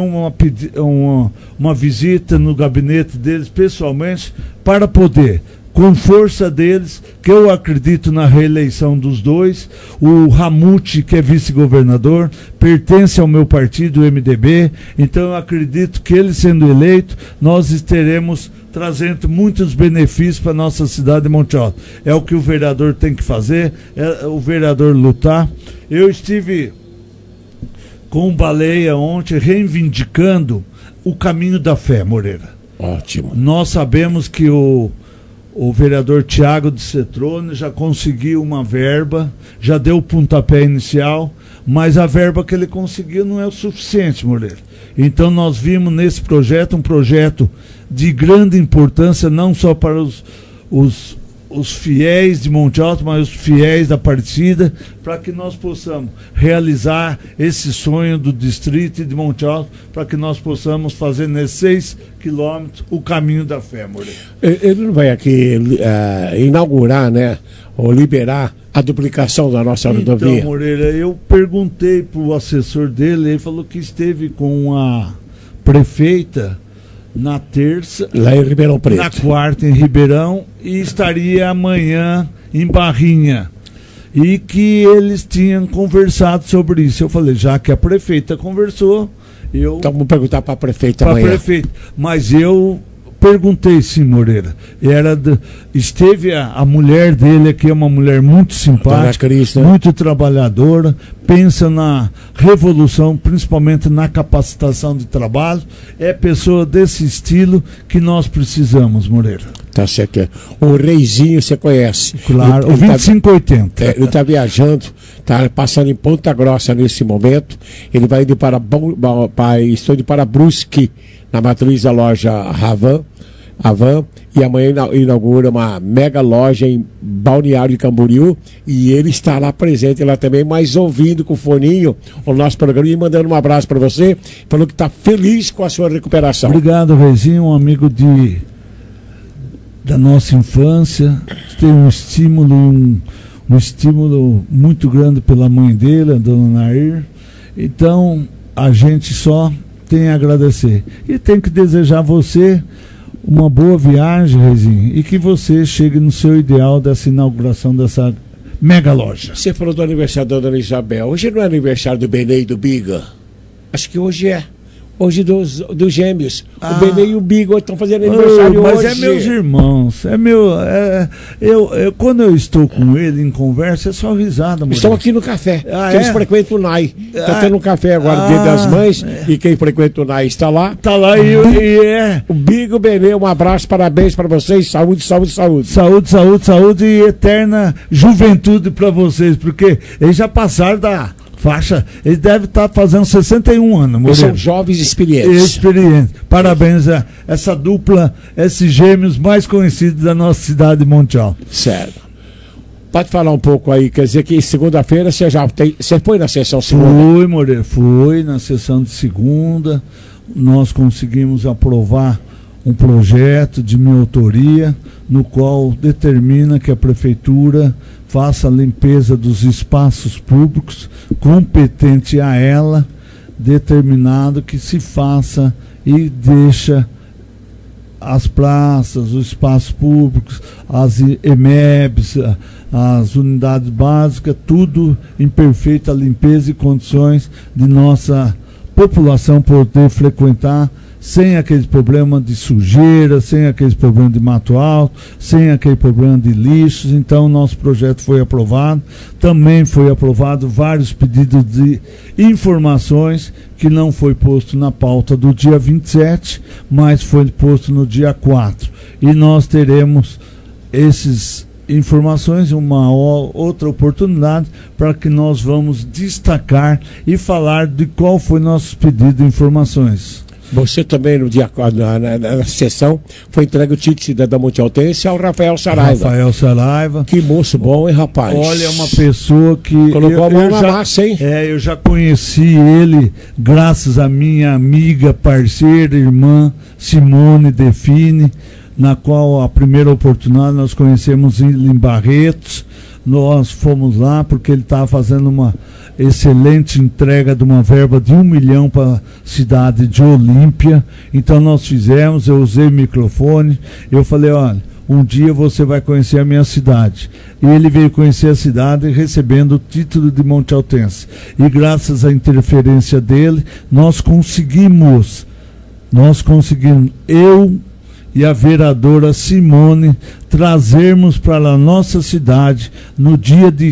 uma visita no gabinete deles pessoalmente para poder, com força deles, que eu acredito na reeleição dos dois. O Ramute, que é vice-governador, pertence ao meu partido, o MDB, então eu acredito que ele sendo eleito, nós teremos trazendo muitos benefícios para a nossa cidade de Monte Alto. É o que o vereador tem que fazer, é o vereador lutar. Eu estive com o Baleia ontem reivindicando o caminho da fé, Moreira. Ótimo. Nós sabemos que o vereador Tiago de Cetrone já conseguiu uma verba, já deu o pontapé inicial, mas a verba que ele conseguiu não é o suficiente, Moreira. Então nós vimos nesse projeto um projeto de grande importância, não só para os fiéis de Monte Alto, mas os fiéis da Aparecida, para que nós possamos realizar esse sonho do distrito de Monte Alto, para que nós possamos fazer nesses 6 quilômetros o caminho da fé, Moreira. Ele não vai aqui inaugurar, né, ou liberar a duplicação da nossa rodovia? Então, Moreira, eu perguntei para o assessor dele, ele falou que esteve com a prefeita na terça, lá em Ribeirão Preto, na quarta em Ribeirão, e estaria amanhã em Barrinha, e que eles tinham conversado sobre isso. Eu falei, já que a prefeita conversou, então vamos perguntar para a prefeita amanhã. Prefeita. Mas eu perguntei, sim, Moreira. Esteve a mulher dele aqui, é uma mulher muito simpática, muito trabalhadora, pensa na revolução, principalmente na capacitação de trabalho. É pessoa desse estilo que nós precisamos, Moreira. Tá certo. O Reizinho você conhece. Claro, o 2580. Ele está viajando, está passando em Ponta Grossa nesse momento. Ele vai indo estou indo para Brusque, na matriz da loja Havan, e amanhã inaugura uma mega loja em Balneário de Camboriú, e ele está lá presente lá também, mas ouvindo com o foninho o nosso programa e mandando um abraço para você, falou que está feliz com a sua recuperação. Obrigado, Reizinho, um amigo da nossa infância, tem um estímulo muito grande pela mãe dele, a dona Nair. Então a gente só tem a agradecer e tem que desejar a você uma boa viagem, Reizinho, e que você chegue no seu ideal dessa inauguração dessa mega loja. Você falou do aniversário da dona Isabel. Hoje não é aniversário do Benê e do Biga? Acho que hoje é. Hoje dos gêmeos. O Benê e o Biga estão fazendo aniversário mas hoje. Mas é meus irmãos. Quando eu estou com ele em conversa, é só risada. Estão aqui no café. Eles frequentam o NAI. Está tendo um café agora, Dia das Mães. E quem frequenta o NAI está lá. Está lá O Biga e o Benê, um abraço, parabéns para vocês. Saúde, saúde, saúde. Saúde, saúde, saúde e eterna juventude para vocês. Porque eles já passaram da faixa, ele deve estar fazendo 61 anos. Eles são jovens experientes. Parabéns a essa dupla, esses gêmeos mais conhecidos da nossa cidade de Monte Alto. Certo. Pode falar um pouco aí, quer dizer que segunda-feira você foi na sessão segunda? Fui, Moreira, fui na sessão de segunda. Nós conseguimos aprovar um projeto de minha autoria, no qual determina que a prefeitura faça a limpeza dos espaços públicos, competente a ela, determinado que se faça e deixa as praças, os espaços públicos, as EMEBs, as unidades básicas, tudo em perfeita limpeza e condições de nossa população poder frequentar, sem aquele problema de sujeira, sem aquele problema de mato alto, sem aquele problema de lixos. Então o nosso projeto foi aprovado. Também foi aprovado vários pedidos de informações que não foi posto na pauta do dia 27, mas foi posto no dia 4. E nós teremos essas informações, uma outra oportunidade para que nós vamos destacar e falar de qual foi nosso pedido de informações. Você também, no dia, na sessão, foi entregue o título de cidadão montealtense ao Rafael Saraiva. Rafael Saraiva. Que moço bom, hein, rapaz? Olha, é uma pessoa que... Colocou a mão na massa, hein? Eu já conheci ele graças à minha amiga, parceira, irmã, Simone Define, na qual a primeira oportunidade nós conhecemos em Barretos. Nós fomos lá porque ele estava fazendo uma excelente entrega de uma verba de 1 milhão para a cidade de Olímpia. Então nós fizemos, eu usei o microfone, eu falei, olha, um dia você vai conhecer a minha cidade. E ele veio conhecer a cidade recebendo o título de montealtense. E graças à interferência dele, nós conseguimos, eu e a vereadora Simone, trazermos para a nossa cidade, no dia de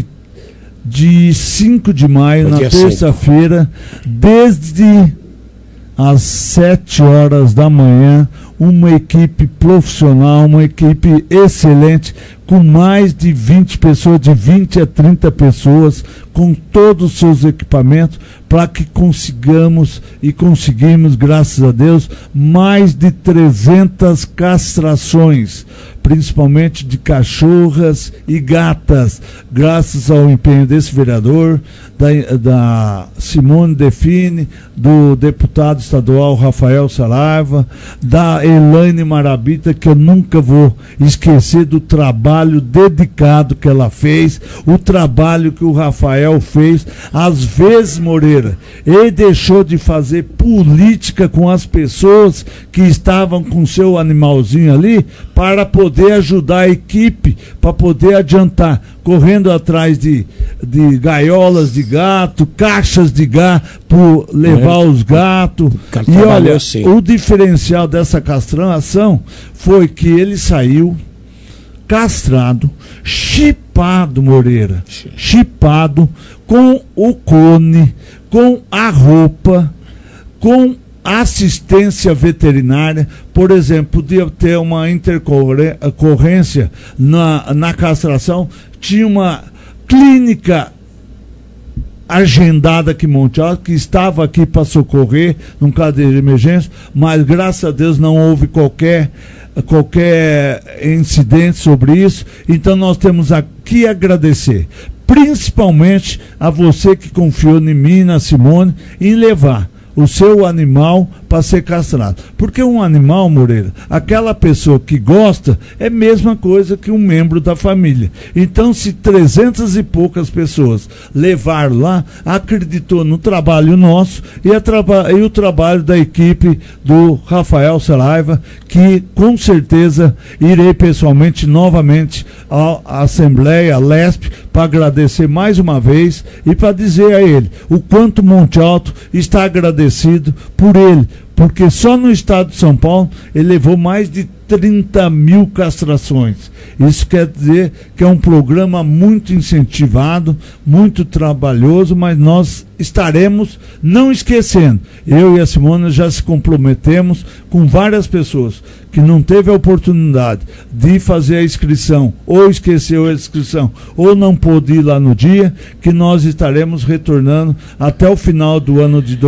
5 de maio, na terça-feira, desde às 7 horas da manhã, uma equipe profissional, uma equipe excelente, com mais de 20 pessoas, de 20 a 30 pessoas, com todos os seus equipamentos, para que conseguimos, graças a Deus, mais de 300 castrações, principalmente de cachorras e gatas, graças ao empenho desse vereador, da Simone Define, do deputado estadual Rafael Saraiva, da Elaine Marabita, que eu nunca vou esquecer do trabalho trabalho dedicado que ela fez, o trabalho que o Rafael fez. Às vezes, Moreira, ele deixou de fazer política com as pessoas que estavam com seu animalzinho ali para poder ajudar a equipe, para poder adiantar, correndo atrás de gaiolas de gato, caixas de gato, por levar os gatos. E olha, o diferencial dessa castração foi que ele saiu castrado, chipado, Moreira, chipado, com o cone, com a roupa, com assistência veterinária. Por exemplo, podia ter uma intercorrência na castração, tinha uma clínica agendada aqui em Monte Alto, que estava aqui para socorrer num caso de emergência, mas graças a Deus não houve qualquer incidente sobre isso. Então nós temos aqui agradecer, principalmente a você que confiou em mim, na Simone, em levar o seu animal para ser castrado. Porque um animal, Moreira, aquela pessoa que gosta, é a mesma coisa que um membro da família. Então, se 300 e poucas pessoas levaram lá, acreditou no trabalho nosso e o trabalho da equipe do Rafael Saraiva, que com certeza irei pessoalmente novamente à Assembleia, à LESP, para agradecer mais uma vez e para dizer a ele o quanto Monte Alto está agradecido por ele, porque só no estado de São Paulo ele levou mais de 30 mil castrações. Isso quer dizer que é um programa muito incentivado, muito trabalhoso, mas nós estaremos não esquecendo. Eu e a Simone já se comprometemos com várias pessoas que não teve a oportunidade de fazer a inscrição, ou esqueceu a inscrição, ou não pôde ir lá no dia, que nós estaremos retornando até o final do ano de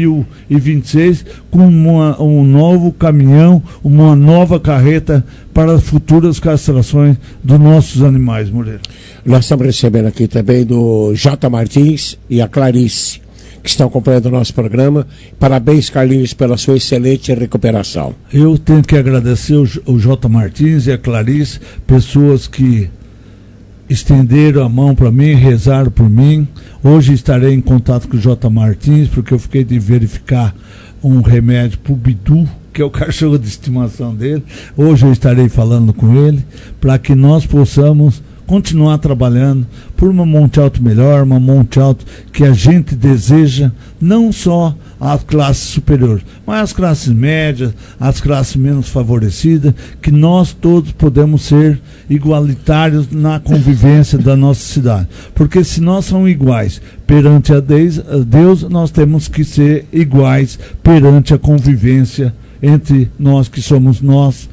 2026 com um novo caminhão, uma nova carreta para futuras castrações dos nossos animais, Moreira. Nós estamos recebendo aqui também do J. Martins e a Clarice, que estão acompanhando o nosso programa. Parabéns, Carlinhos, pela sua excelente recuperação. Eu tenho que agradecer o J. Martins e a Clarice, pessoas que estenderam a mão para mim, rezaram por mim. Hoje estarei em contato com o J. Martins, porque eu fiquei de verificar um remédio para o Bidu, que é o cachorro de estimação dele. Hoje eu estarei falando com ele, para que nós possamos continuar trabalhando por uma Monte Alto melhor, uma Monte Alto que a gente deseja, não só as classes superiores, mas as classes médias, as classes menos favorecidas, que nós todos podemos ser igualitários na convivência da nossa cidade. Porque se nós somos iguais perante a Deus, nós temos que ser iguais perante a convivência entre nós, que somos nós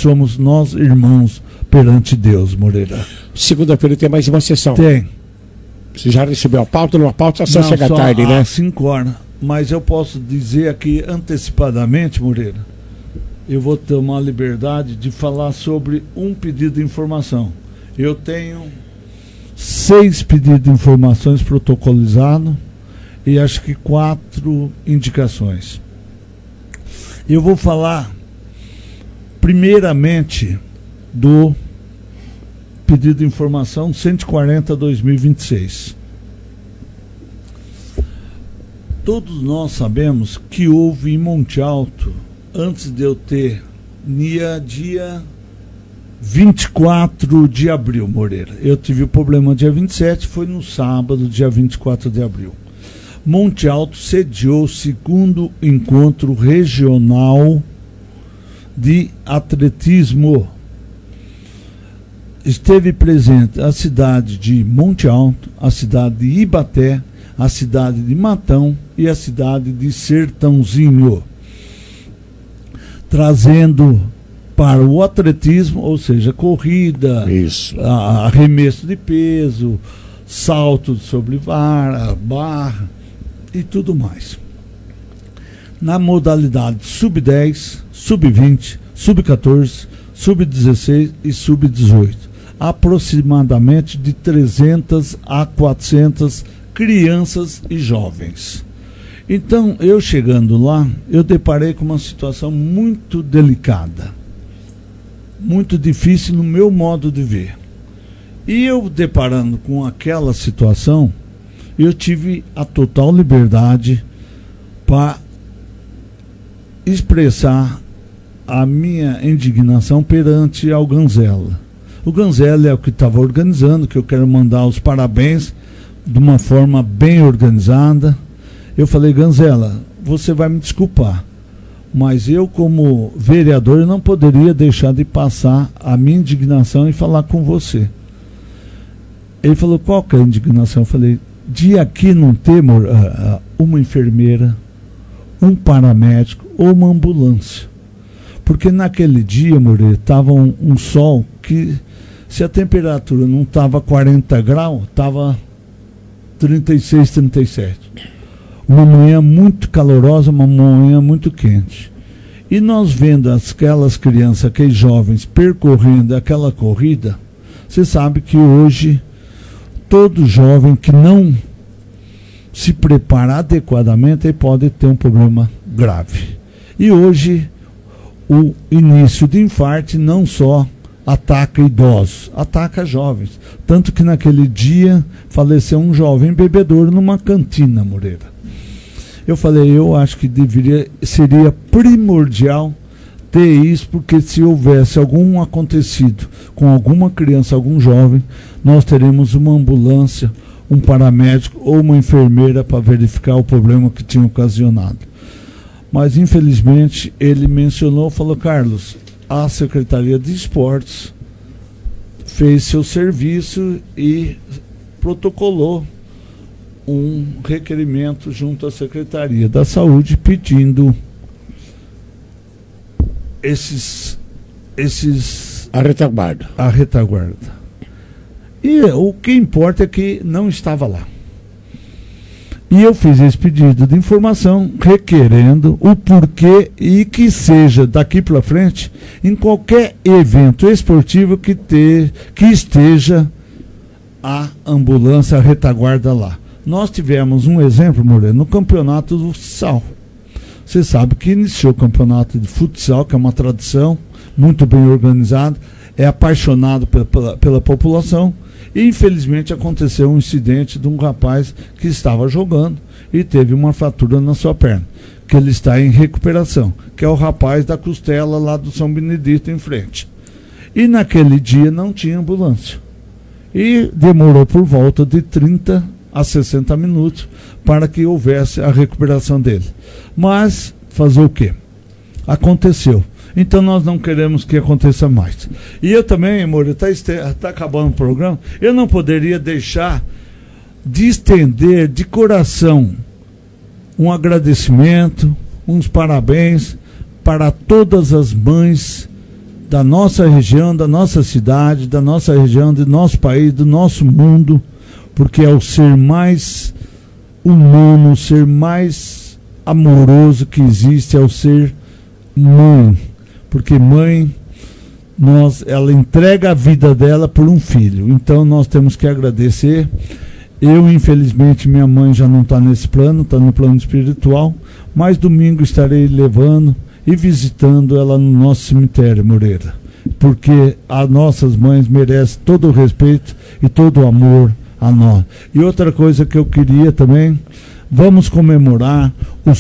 irmãos perante Deus, Moreira. Segunda-feira tem mais uma sessão. Tem. Você já recebeu a pauta? Numa pauta só chega tarde, né? Às 5 horas. Mas eu posso dizer aqui antecipadamente, Moreira, eu vou tomar a liberdade de falar sobre um pedido de informação. Eu tenho 6 pedidos de informações protocolizados e acho que 4 indicações. Eu vou falar primeiramente do pedido de informação 140/2026. Todos nós sabemos que houve em Monte Alto, antes de eu ter, dia 24 de abril, Moreira. Eu tive o problema dia 27, foi no sábado, dia 24 de abril. Monte Alto sediou o 2º encontro regional de atletismo. Esteve presente a cidade de Monte Alto, a cidade de Ibaté, a cidade de Matão e a cidade de Sertãozinho, trazendo para o atletismo, ou seja, corrida, arremesso de peso, salto sobre vara, barra e tudo mais. Na modalidade sub-10, sub-20, sub-14, sub-16 e sub-18. Aproximadamente de 300 a 400 crianças e jovens. Então, eu chegando lá, eu deparei com uma situação muito delicada, muito difícil no meu modo de ver. E eu, deparando com aquela situação, eu tive a total liberdade para expressar a minha indignação perante ao Ganzella. O Ganzella é o que estava organizando, que eu quero mandar os parabéns de uma forma bem organizada. Eu falei, Ganzella, você vai me desculpar, mas eu, como vereador, eu não poderia deixar de passar a minha indignação e falar com você. Ele falou, qual que é a indignação? Eu falei, de aqui não ter uma enfermeira, um paramédico ou uma ambulância. Porque naquele dia, Moreira, estava um sol que, se a temperatura não estava 40 graus, estava 36, 37. Uma manhã muito calorosa, uma manhã muito quente. E nós vendo aquelas crianças, aqueles jovens percorrendo aquela corrida, você sabe que hoje todo jovem que não se prepara adequadamente, ele pode ter um problema grave. E hoje o início de infarto não só ataca idosos, ataca jovens. Tanto que naquele dia faleceu um jovem bebedouro numa cantina, Moreira. Eu falei, eu acho que seria primordial ter isso, porque se houvesse algum acontecido com alguma criança, algum jovem, nós teremos uma ambulância, um paramédico ou uma enfermeira para verificar o problema que tinha ocasionado. Mas, infelizmente, ele mencionou, falou, Carlos, a Secretaria de Esportes fez seu serviço e protocolou um requerimento junto à Secretaria da Saúde pedindo a retaguarda. E o que importa é que não estava lá. E eu fiz esse pedido de informação requerendo o porquê e que seja daqui para frente em qualquer evento esportivo que esteja a ambulância, a retaguarda lá. Nós tivemos um exemplo, Moreira, no campeonato do futsal. Você sabe que iniciou o campeonato de futsal, que é uma tradição muito bem organizada, é apaixonado pela população. E infelizmente aconteceu um incidente de um rapaz que estava jogando e teve uma fratura na sua perna, que ele está em recuperação, que é o rapaz da costela lá do São Benedito em frente. E naquele dia não tinha ambulância. E demorou por volta de 30 a 60 minutos para que houvesse a recuperação dele. Mas fazer o quê? Aconteceu. Então nós não queremos que aconteça mais. E eu também, amor, está acabando o programa, eu não poderia deixar de estender de coração um agradecimento, uns parabéns para todas as mães da nossa região, da nossa cidade, da nossa região, do nosso país, do nosso mundo, porque é o ser mais humano, o ser mais amoroso que existe, é o ser mãe. Porque mãe, ela entrega a vida dela por um filho. Então nós temos que agradecer. Eu, infelizmente, minha mãe já não está nesse plano, está no plano espiritual, mas domingo estarei levando e visitando ela no nosso cemitério, Moreira. Porque as nossas mães merecem todo o respeito e todo o amor a nós. E outra coisa que eu queria também, vamos comemorar os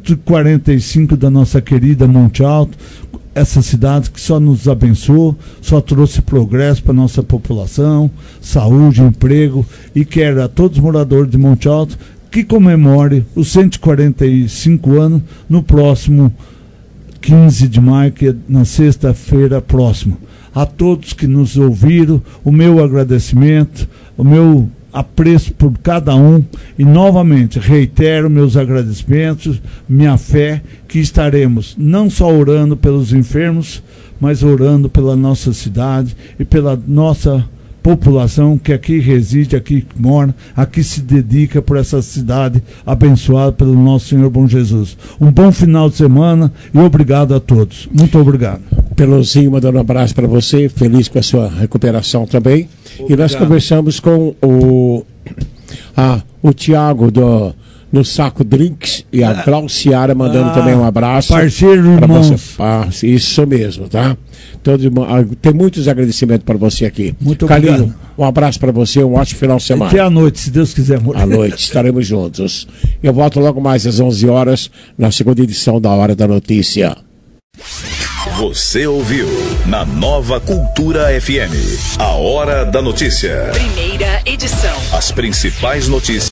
145 da nossa querida Monte Alto, essa cidade que só nos abençoou, só trouxe progresso para a nossa população, saúde, emprego, e quero a todos os moradores de Monte Alto que comemore os 145 anos no próximo 15 de maio, que é na sexta-feira próxima. A todos que nos ouviram, o meu agradecimento, o meu apreço por cada um, e novamente reitero meus agradecimentos, minha fé, que estaremos não só orando pelos enfermos, mas orando pela nossa cidade e pela nossa população que aqui reside, aqui mora, aqui se dedica por essa cidade abençoada pelo nosso Senhor Bom Jesus. Um bom final de semana e obrigado a todos. Muito obrigado. Pelozinho, mandando um abraço para você, feliz com a sua recuperação também. Obrigado. E nós conversamos com o Tiago no Saco Drinks e a Glauciara mandando também um abraço. Parceiro, irmãos. Isso mesmo, tá? Tem muitos agradecimentos para você aqui. Muito Carlinho, obrigado. um abraço para você, um ótimo final de semana. Até à noite, se Deus quiser. À noite, estaremos juntos. Eu volto logo mais às 11 horas na segunda edição da Hora da Notícia. Você ouviu na Nova Cultura FM, a Hora da Notícia. Primeira edição. As principais notícias.